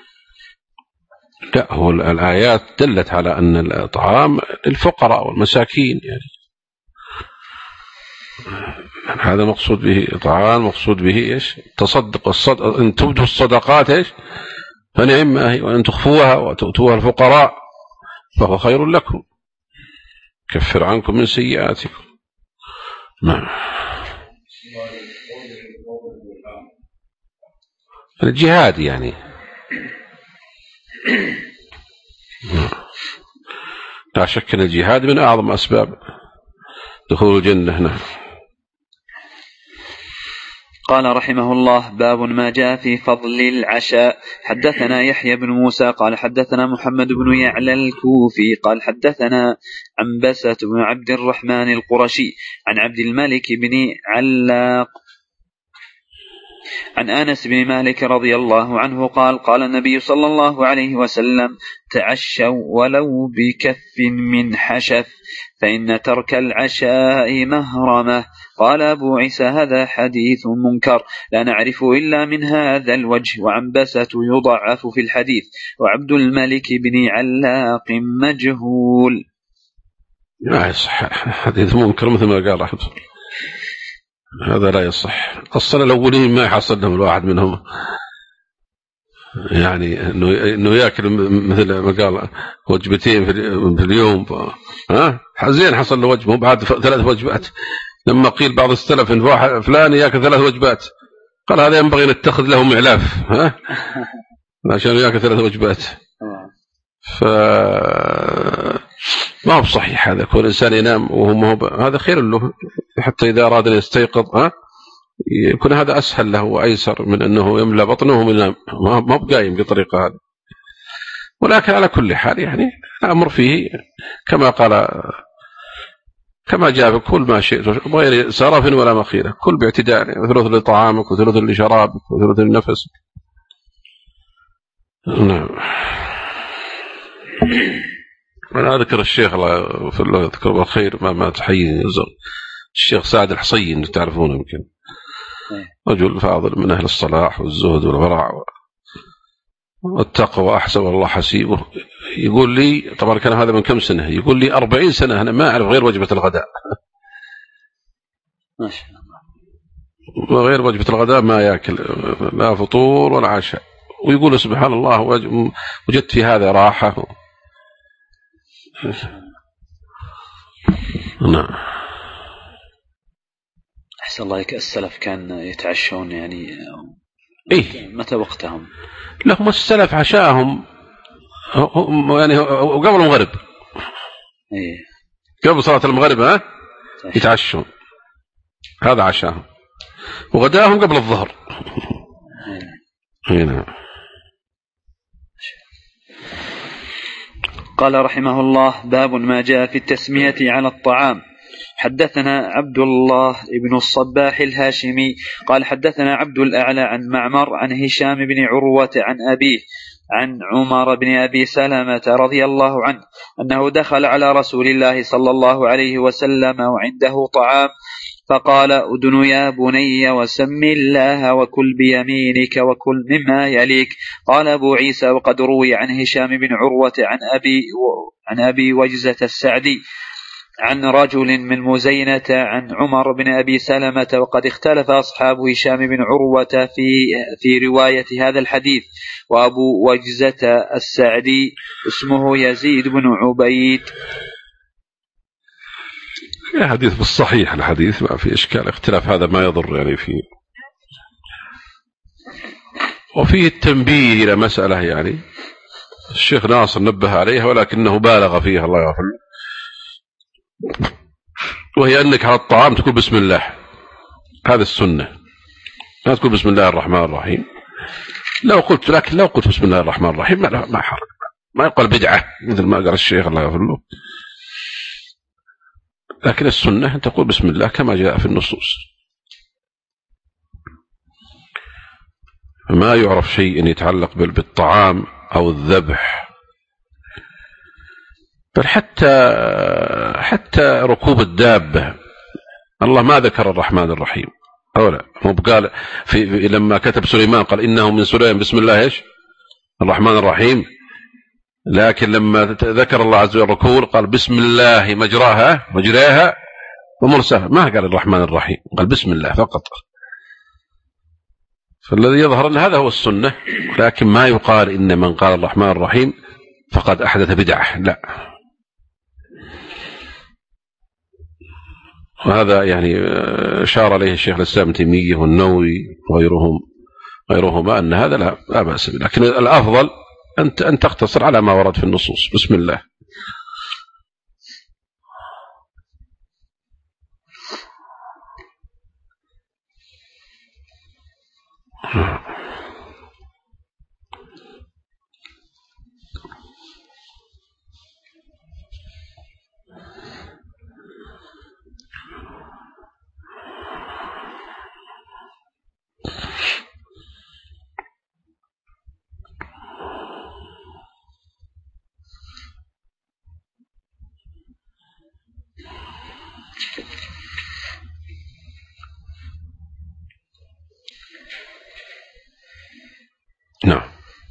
لا، هو الآيات دلت على أن الطعام للفقراء والمساكين، يعني هذا مقصود به طعام، مقصود به إيش، تصدق إن تبدوا الصدقات إيش فنعمة هي، وأن تخفوها وتؤتوها الفقراء فهو خير لكم كفر عنكم من سيئاتكم. نعم. الجهاد يعني لا شك أن الجهاد من أعظم أسباب دخول الجنة. نعم. قال رحمه الله باب ما جاء في فضل العشاء. حدثنا يحيى بن موسى قال حدثنا محمد بن يعلى الكوفي قال حدثنا عنبسة بن عبد الرحمن القرشي عن عبد الملك بن علاق عن أنس بن مالك رضي الله عنه قال قال النبي صلى الله عليه وسلم تعشوا ولو بكف من حشف فإن ترك العشاء مهرمة. قال أبو عيسى هذا حديث منكر لا نعرف إلا من هذا الوجه، وعنبسة يضعف في الحديث، وعبد الملك بن علاق مجهول. لا يصح، حديث منكر مثل ما قال أحمد، هذا لا يصح. أصلا الأولين ما يحصل لهم الواحد منهم، يعني إنه يأكل مثل ما قال وجبتين في اليوم، زين حصل له وجبة بعد 3 وجبات. لما قيل بعض السلف إن فلان يأكل 3 وجبات قال هذا ينبغي نتخذ له معلاف عشان يأكل 3 وجبات. ما هو صحيح هذا، كل إنسان ينام وهو هذا خير له، حتى إذا أراد أن يستيقظ يكون هذا أسهل له وأيسر من أنه يملأ بطنه وينام، ما بقايم بطريقة هذه. ولكن على كل حال يعني الأمر فيه كما جاء بكل ما شئت غير سرف ولا مخيلة، كل باعتدال، ثلث لطعامك وثلث لشرابك وثلث لنفسك. نعم. أنا أذكر الشيخ الله في الله يذكره بالخير ما تحيين يزر الشيخ سعد الحصين تعرفونه يمكن، رجل فاضل من أهل الصلاح والزهد والورع والتقوى أحسن والله حسيبه. يقول لي طبعا كان هذا من كم سنة، يقول لي 40 سنة أنا ما أعرف غير وجبة الغداء، ما شاء الله، وغير وجبة الغداء ما يأكل لا فطور ولا عشاء. ويقول سبحان الله وجدت في هذا راحة. نعم. أحسن الله لك. السلف كان يتعشون يعني متى وقتهم؟ لهم السلف عشاهم يعني قبل المغرب، قبل صلاة المغرب يتعشون، هذا عشاهم، وغداهم قبل الظهر. هنا قال رحمه الله: باب ما جاء في التسمية على الطعام. حدثنا عبد الله بن الصباح الهاشمي قال حدثنا عبد الأعلى عن معمر عن هشام بن عروة عن أبيه عن عمر بن أبي سلمة رضي الله عنه أنه دخل على رسول الله صلى الله عليه وسلم وعنده طعام، فقال: أدن يا بني وسم الله وكل بيمينك وكل مما يليك. قال أبو عيسى: وقد روي عن هشام بن عروة عن أبي وجزة السعدي عن رجل من مزينة عن عمر بن أبي سلمة، وقد اختلف أصحاب هشام بن عروة في رواية هذا الحديث. وأبو وجزة السعدي اسمه يزيد بن عبيد. حديث بالصحيح، الحديث ما في إشكال، اختلاف هذا ما يضر يعني فيه. وفيه التنبيه إلى مسألة يعني الشيخ ناصر نبه عليها ولكنه بالغ فيها، الله يغفر له، وهي أنك على الطعام تقول بسم الله، هذا السنة، لا تقول بسم الله الرحمن الرحيم. لكن لو قلت بسم الله الرحمن الرحيم ما حرج، ما يقال بدعة مثل ما قال الشيخ الله يغفر له، لكن السنة أن تقول بسم الله كما جاء في النصوص. ما يعرف شيء يتعلق بالطعام أو الذبح، بل حتى ركوب الدابة الله ما ذكر الرحمن الرحيم، أو لا، هو قال لما كتب سليمان قال إنه من سليمان بسم الله إيش الرحمن الرحيم، لكن لما ذكر الله عز وجل الركوب قال بسم الله مجراها ومرساها، ما قال الرحمن الرحيم، قال بسم الله فقط. فالذي يظهر أن هذا هو السنة، لكن ما يقال إن من قال الرحمن الرحيم فقد أحدث بدعة، لا. وهذا يعني أشار عليه الشيخ الإسلام ابن تيمية والنووي وغيرهما أن هذا لا بأس به، لكن الأفضل أن تقتصر على ما ورد في النصوص، بسم الله. نعم.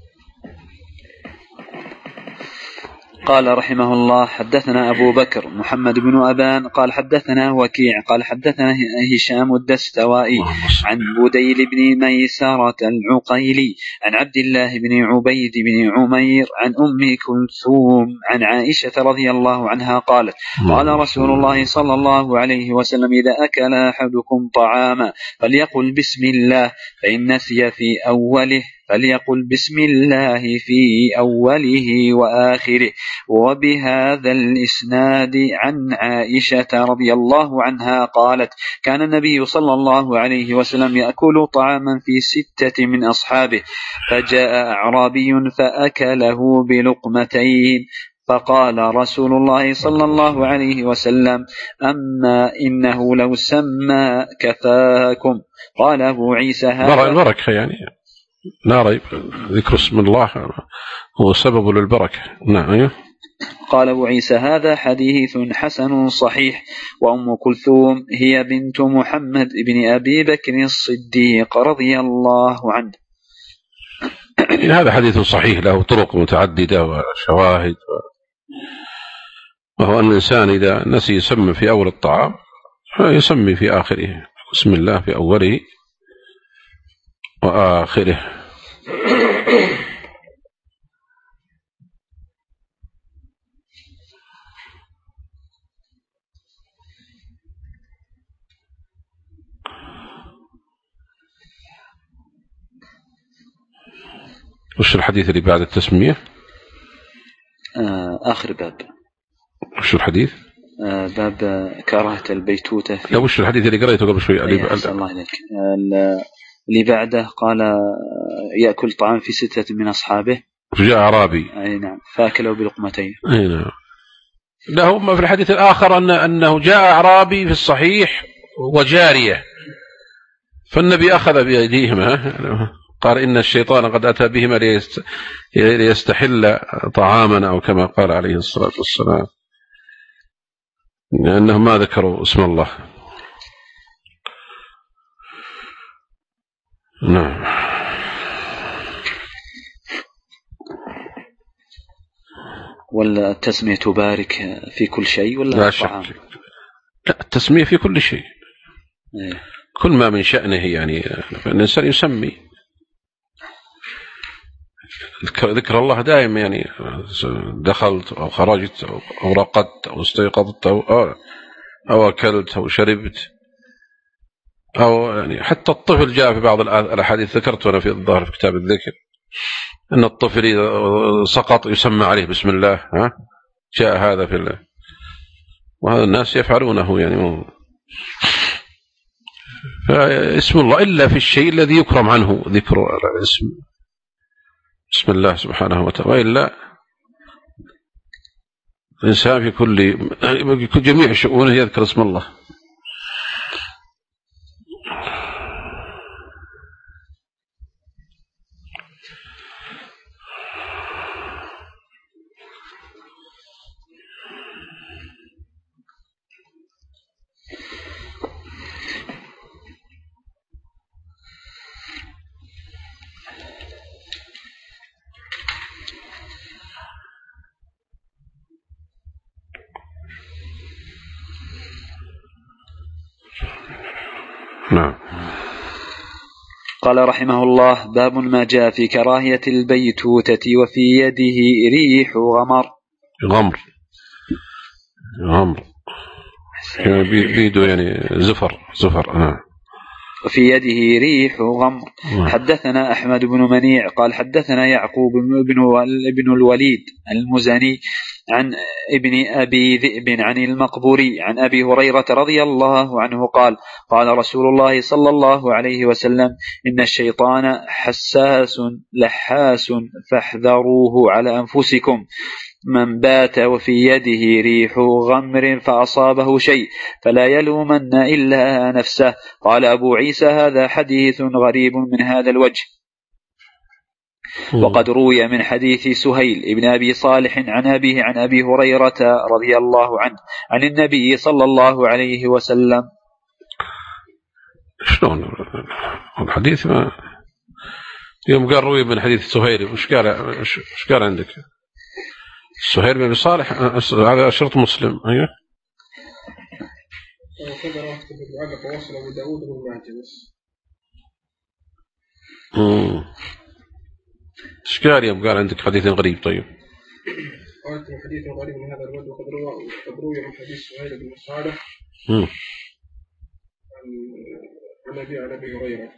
قال رحمه الله: حدثنا أبو بكر محمد بن أبان قال حدثنا وكيع قال حدثنا هشام الدستوائي عن بديل بن ميسرة العقيلي عن عبد الله بن عبيد بن عمير عن أم كلثوم عن عائشة رضي الله عنها قالت: قال رسول الله صلى الله عليه وسلم: إذا أكل أحدكم طعاما فليقل بسم الله، فإن نسي في أوله فليقل بسم الله في أوله وآخره. وبهذا الإسناد عن عائشة رضي الله عنها قالت: كان النبي صلى الله عليه وسلم يأكل طعاما في 6 من أصحابه، فجاء أعرابي فأكله بلقمتين، فقال رسول الله صلى الله عليه وسلم: أما إنه لو سمى كفاكم. قال أبو عيسى: هذا البركة يعني لا ريب، ذكر اسم الله هو سبب للبركة. نعم. قال أبو عيسى: هذا حديث حسن صحيح. وأم كلثوم هي بنت محمد بن أبي بكر الصديق رضي الله عنه. هذا حديث صحيح له طرق متعددة وشواهد، وهو أن الإنسان إذا نسي يسمي في أول الطعام يسمي في آخره، بسم الله في أوله وآخره. وش الحديث اللي بعد التسمية؟ آخر باب. وش الحديث؟ باب كراهة البيتوتة. لا وش الحديث اللي قرأته قبل شوي؟ الله عليك. اللي بعده قال يأكل طعام في 6 من أصحابه، فجاء أعرابي أي نعم فأكله بلقمتين. أي نعم. لا هم في الحديث الآخر أنه جاء أعرابي في الصحيح وجارية، فالنبي أخذ بأيديهما، قال إن الشيطان قد أتى بهما ليستحل طعامنا، أو كما قال عليه الصلاة والسلام، لأنهم ما ذكروا اسم الله. نعم. ولا التسمية تبارك في كل شيء ولا لا شك، لا التسمية في كل شيء. كل ما من شأنه يعني الإنسان يسمي ذكر الله دائما، يعني دخلت أو خرجت أو رقدت أو استيقظت أو أكلت أو شربت، أو يعني حتى الطفل جاء في بعض الأحاديث ذكرت أنا في الظاهر في كتاب الذكر أن الطفل إذا سقط يسمى عليه بسم الله، جاء هذا في الله، وهذا الناس يفعلونه يعني. فاسم الله إلا في الشيء الذي يكرم عنه ذكر الاسم، بسم الله سبحانه وتعالى، وإلا الإنسان في كل جميع شؤونه يذكر اسم الله. نعم. قال رحمه الله: باب ما جاء في كراهية البيتوتة وفي يده ريح غمر يعني بيده يعني زفر. وفي يده ريح غمر. حدثنا أحمد بن منيع قال حدثنا يعقوب بن الوليد المزني عن ابن أبي ذئب عن المقبوري عن أبي هريرة رضي الله عنه قال: قال رسول الله صلى الله عليه وسلم: إن الشيطان حساس لحاس فاحذروه على أنفسكم. من بات وفي يده ريح غمر فأصابه شيء فلا يلومن إلا نفسه. قال أبو عيسى: هذا حديث غريب من هذا الوجه. وقد روي من حديث سهيل ابن أبي صالح عن أبيه عن أبي هريرة رضي الله عنه عن النبي صلى الله عليه وسلم. شلون الحديث ما يوم قال روي من حديث سهيل، وش قال عندك؟ سهيل بن أبي صالح على شرط مسلم. أيوه. وكذا رواه المعلق ووصل أبو داود بن ماجه. ايش قال يوم قال عندك حديث غريب؟ طيب قالت حديث غريب من هذا الوجه، وقد روي من حديث سهيل بن صالح عن أبي هريرة.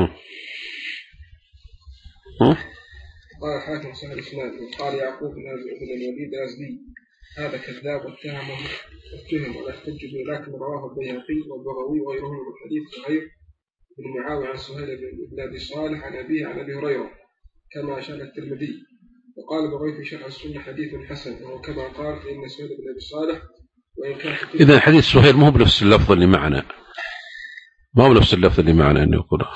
قال حاكم سهل إسناد. وقال يعقوب بن الوليد الأزدي: هذا كذاب واتهم ولا يحتج به، لكن رواه البيهقي والبغوي وغيرهم من حديث سهيل بن معاوية عن سهيل بن أبي صالح عن أبيه عن أبي هريرة كما أشار الترمذي. وقال البغوي في شرح السنة حديث حسن، وهو كما قال فإن سهيل بن أبي صالح وإن كان إذا حديث سهيل مو بنفس اللفظ اللي معنا، ما هو نفس اللفظ اللي معنا أنه يقوله.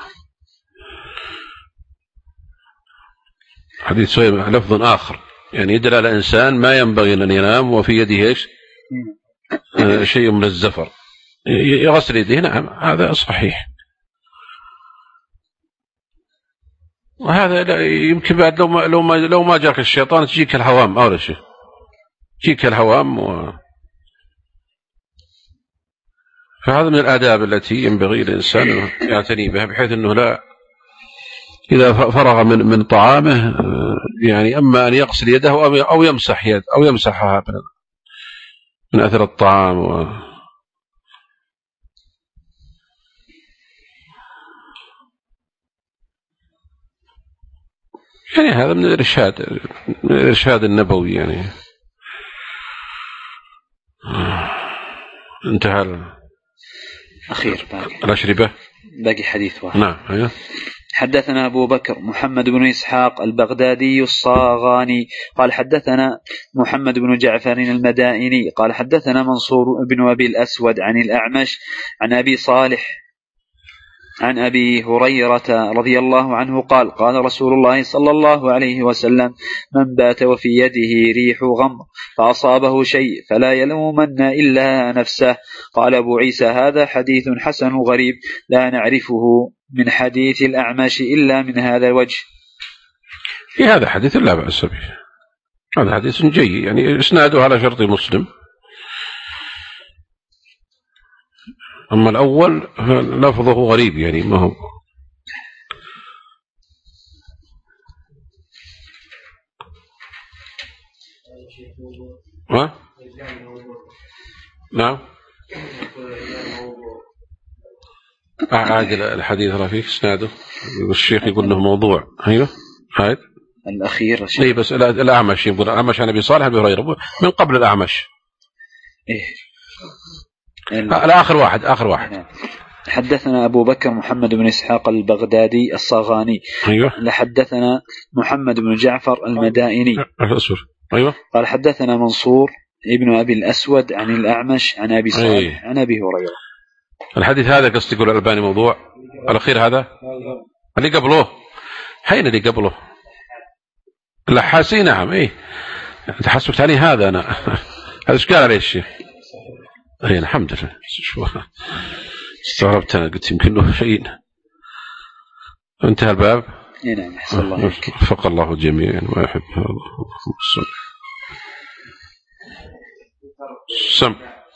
حديث سهيل لفظ آخر، يعني يدل على إنسان ما ينبغي أن ينام وفي يده إيش؟ شيء من الزفر يغسل يده. نعم هذا صحيح، وهذا يمكن بعد لو ما جاك الشيطان تجيك الهوام أول شيء، تجيك الهوام فهذا من الآداب التي ينبغي الإنسان يعتني بها، بحيث أنه لا إذا فرغ من طعامه يعني أما أن يغسل يده أو يمسح يد أو يمسحها من أثر الطعام يعني هذا من الإرشاد النبوي يعني. انتهى أخير باقي الأشربة، باقي حديث واحد. نعم. أيوه. حدثنا أبو بكر محمد بن إسحاق البغدادي الصاغاني قال حدثنا محمد بن جعفر المدائني قال حدثنا منصور بن أبي الأسود عن الأعمش عن أبي صالح عن أبي هريرة رضي الله عنه قال قال رسول الله صلى الله عليه وسلم من بات وفي يده ريح غمر فأصابه شيء فلا يلومن إلا نفسه. قال أبو عيسى هذا حديث حسن غريب لا نعرفه من حديث الأعمش إلا من هذا الوجه. في هذا حديث لا بأس به، هذا حديث جيد يعني إسناده على شرط مسلم. أما الأول لفظه غريب يعني ما هو. ها؟ نعم. عادل الحديث رفيق إسناده والشيخ يقول له موضوع. أيوه هاي الأخير. إيه بس الأعمش يقول الأعمش عن أبي صالح أبي هريرة من قبل الأعمش. إيه الآخر واحد آخر واحد. حدثنا أبو بكر محمد بن إسحاق البغدادي الصاغاني. أيوه. لحدثنا محمد بن جعفر المدائني. أيوه. قال حدثنا منصور ابن أبي الأسود عن الأعمش عن أبي صالح عن أبي هريرة. الحديث هذا قصدي يقول الألباني موضوع. الأخير هذا اللي قبله حين اللي قبله الحاسين. نعم. إيه أنت حسبت علي هذا أنا هذا إيش قال عليه الشيخ؟ أي الحمد لله. شو استغربت أنا قلت يمكن له شيء. انتهى الباب. نعم. أحسن الله عليك. وفق الله الجميع يعني ما يحب هذا. سم.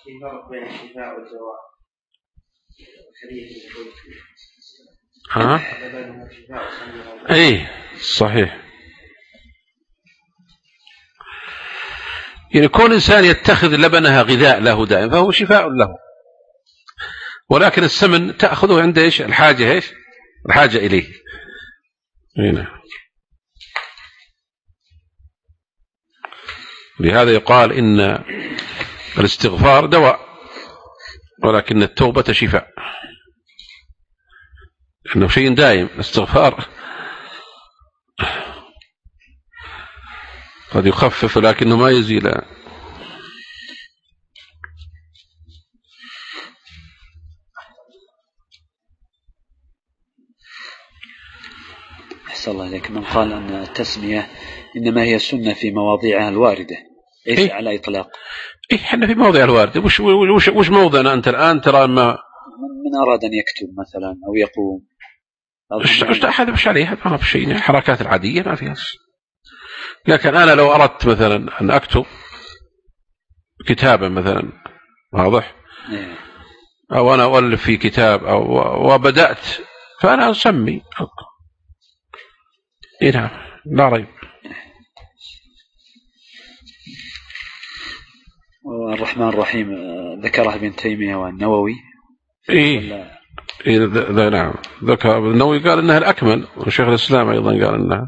ها؟ ايه صحيح. يعني كل إنسان يتخذ لبنها غذاء له دائم فهو شفاء له، ولكن السمن تأخذه عند إيش الحاجة، إيش الحاجة إليه. هنا لهذا يقال إن الاستغفار دواء ولكن التوبة شفاء، إنه شيء دائم. الاستغفار قد يخفف لكنه ما يزيل. أحسن الله عليك. من قال أن التسمية إنما هي سنة في مواضيعها الواردة ليس إيه؟ على إطلاق. إيه إحنا في موضع الواردة. وش موضعنا أنت الآن ترى ما من أراد أن يكتب مثلا أو يقوم هذا مش عليه ما في شيء. الحركات العادية ما فيها. لكن أنا لو أردت مثلا أن أكتب كتابا مثلا واضح أو أنا أؤلف في كتاب أو وبدأت فأنا أسمي. نعم لا ريب. الرحمن الرحيم ذكره ابن تيمية والنووي. إيه نعم ذكر النووي قال إنها الأكمل، وشيخ الإسلام أيضا قال إنها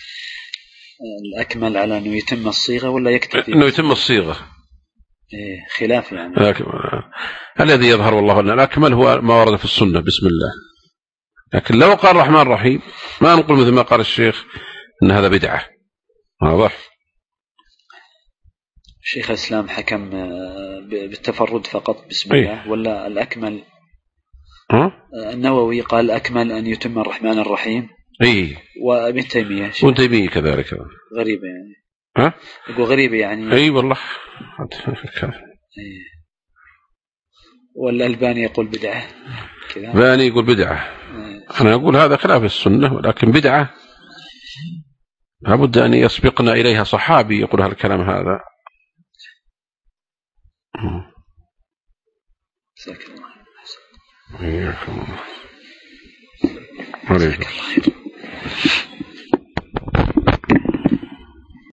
الأكمل على أنه يتم الصيغة ولا يكتفي إنه يتم الصيغة. إيه خلاف يعني. الذي يظهر والله أن الأكمل هو ما ورد في السنة بسم الله. لكن لو قال الرحمن الرحيم ما نقول مثل ما قال الشيخ إن هذا بدعة. واضح. شيخ الإسلام حكم بالتفرد فقط بسم الله ولا الأكمل؟ النووي قال الأكمل أن يتم الرحمن الرحيم. إيه. وابن تيمية كذلك. غريبة يعني. يقول غريبة يعني. أي والله. والألباني يقول بدعة كذا. الألباني يقول بدعة. أنا أقول هذا خلاف السنة، ولكن بدعة لابد أن يسبقنا إليها صحابي يقول هالكلام هذا. جزاك الله. حياكم الله.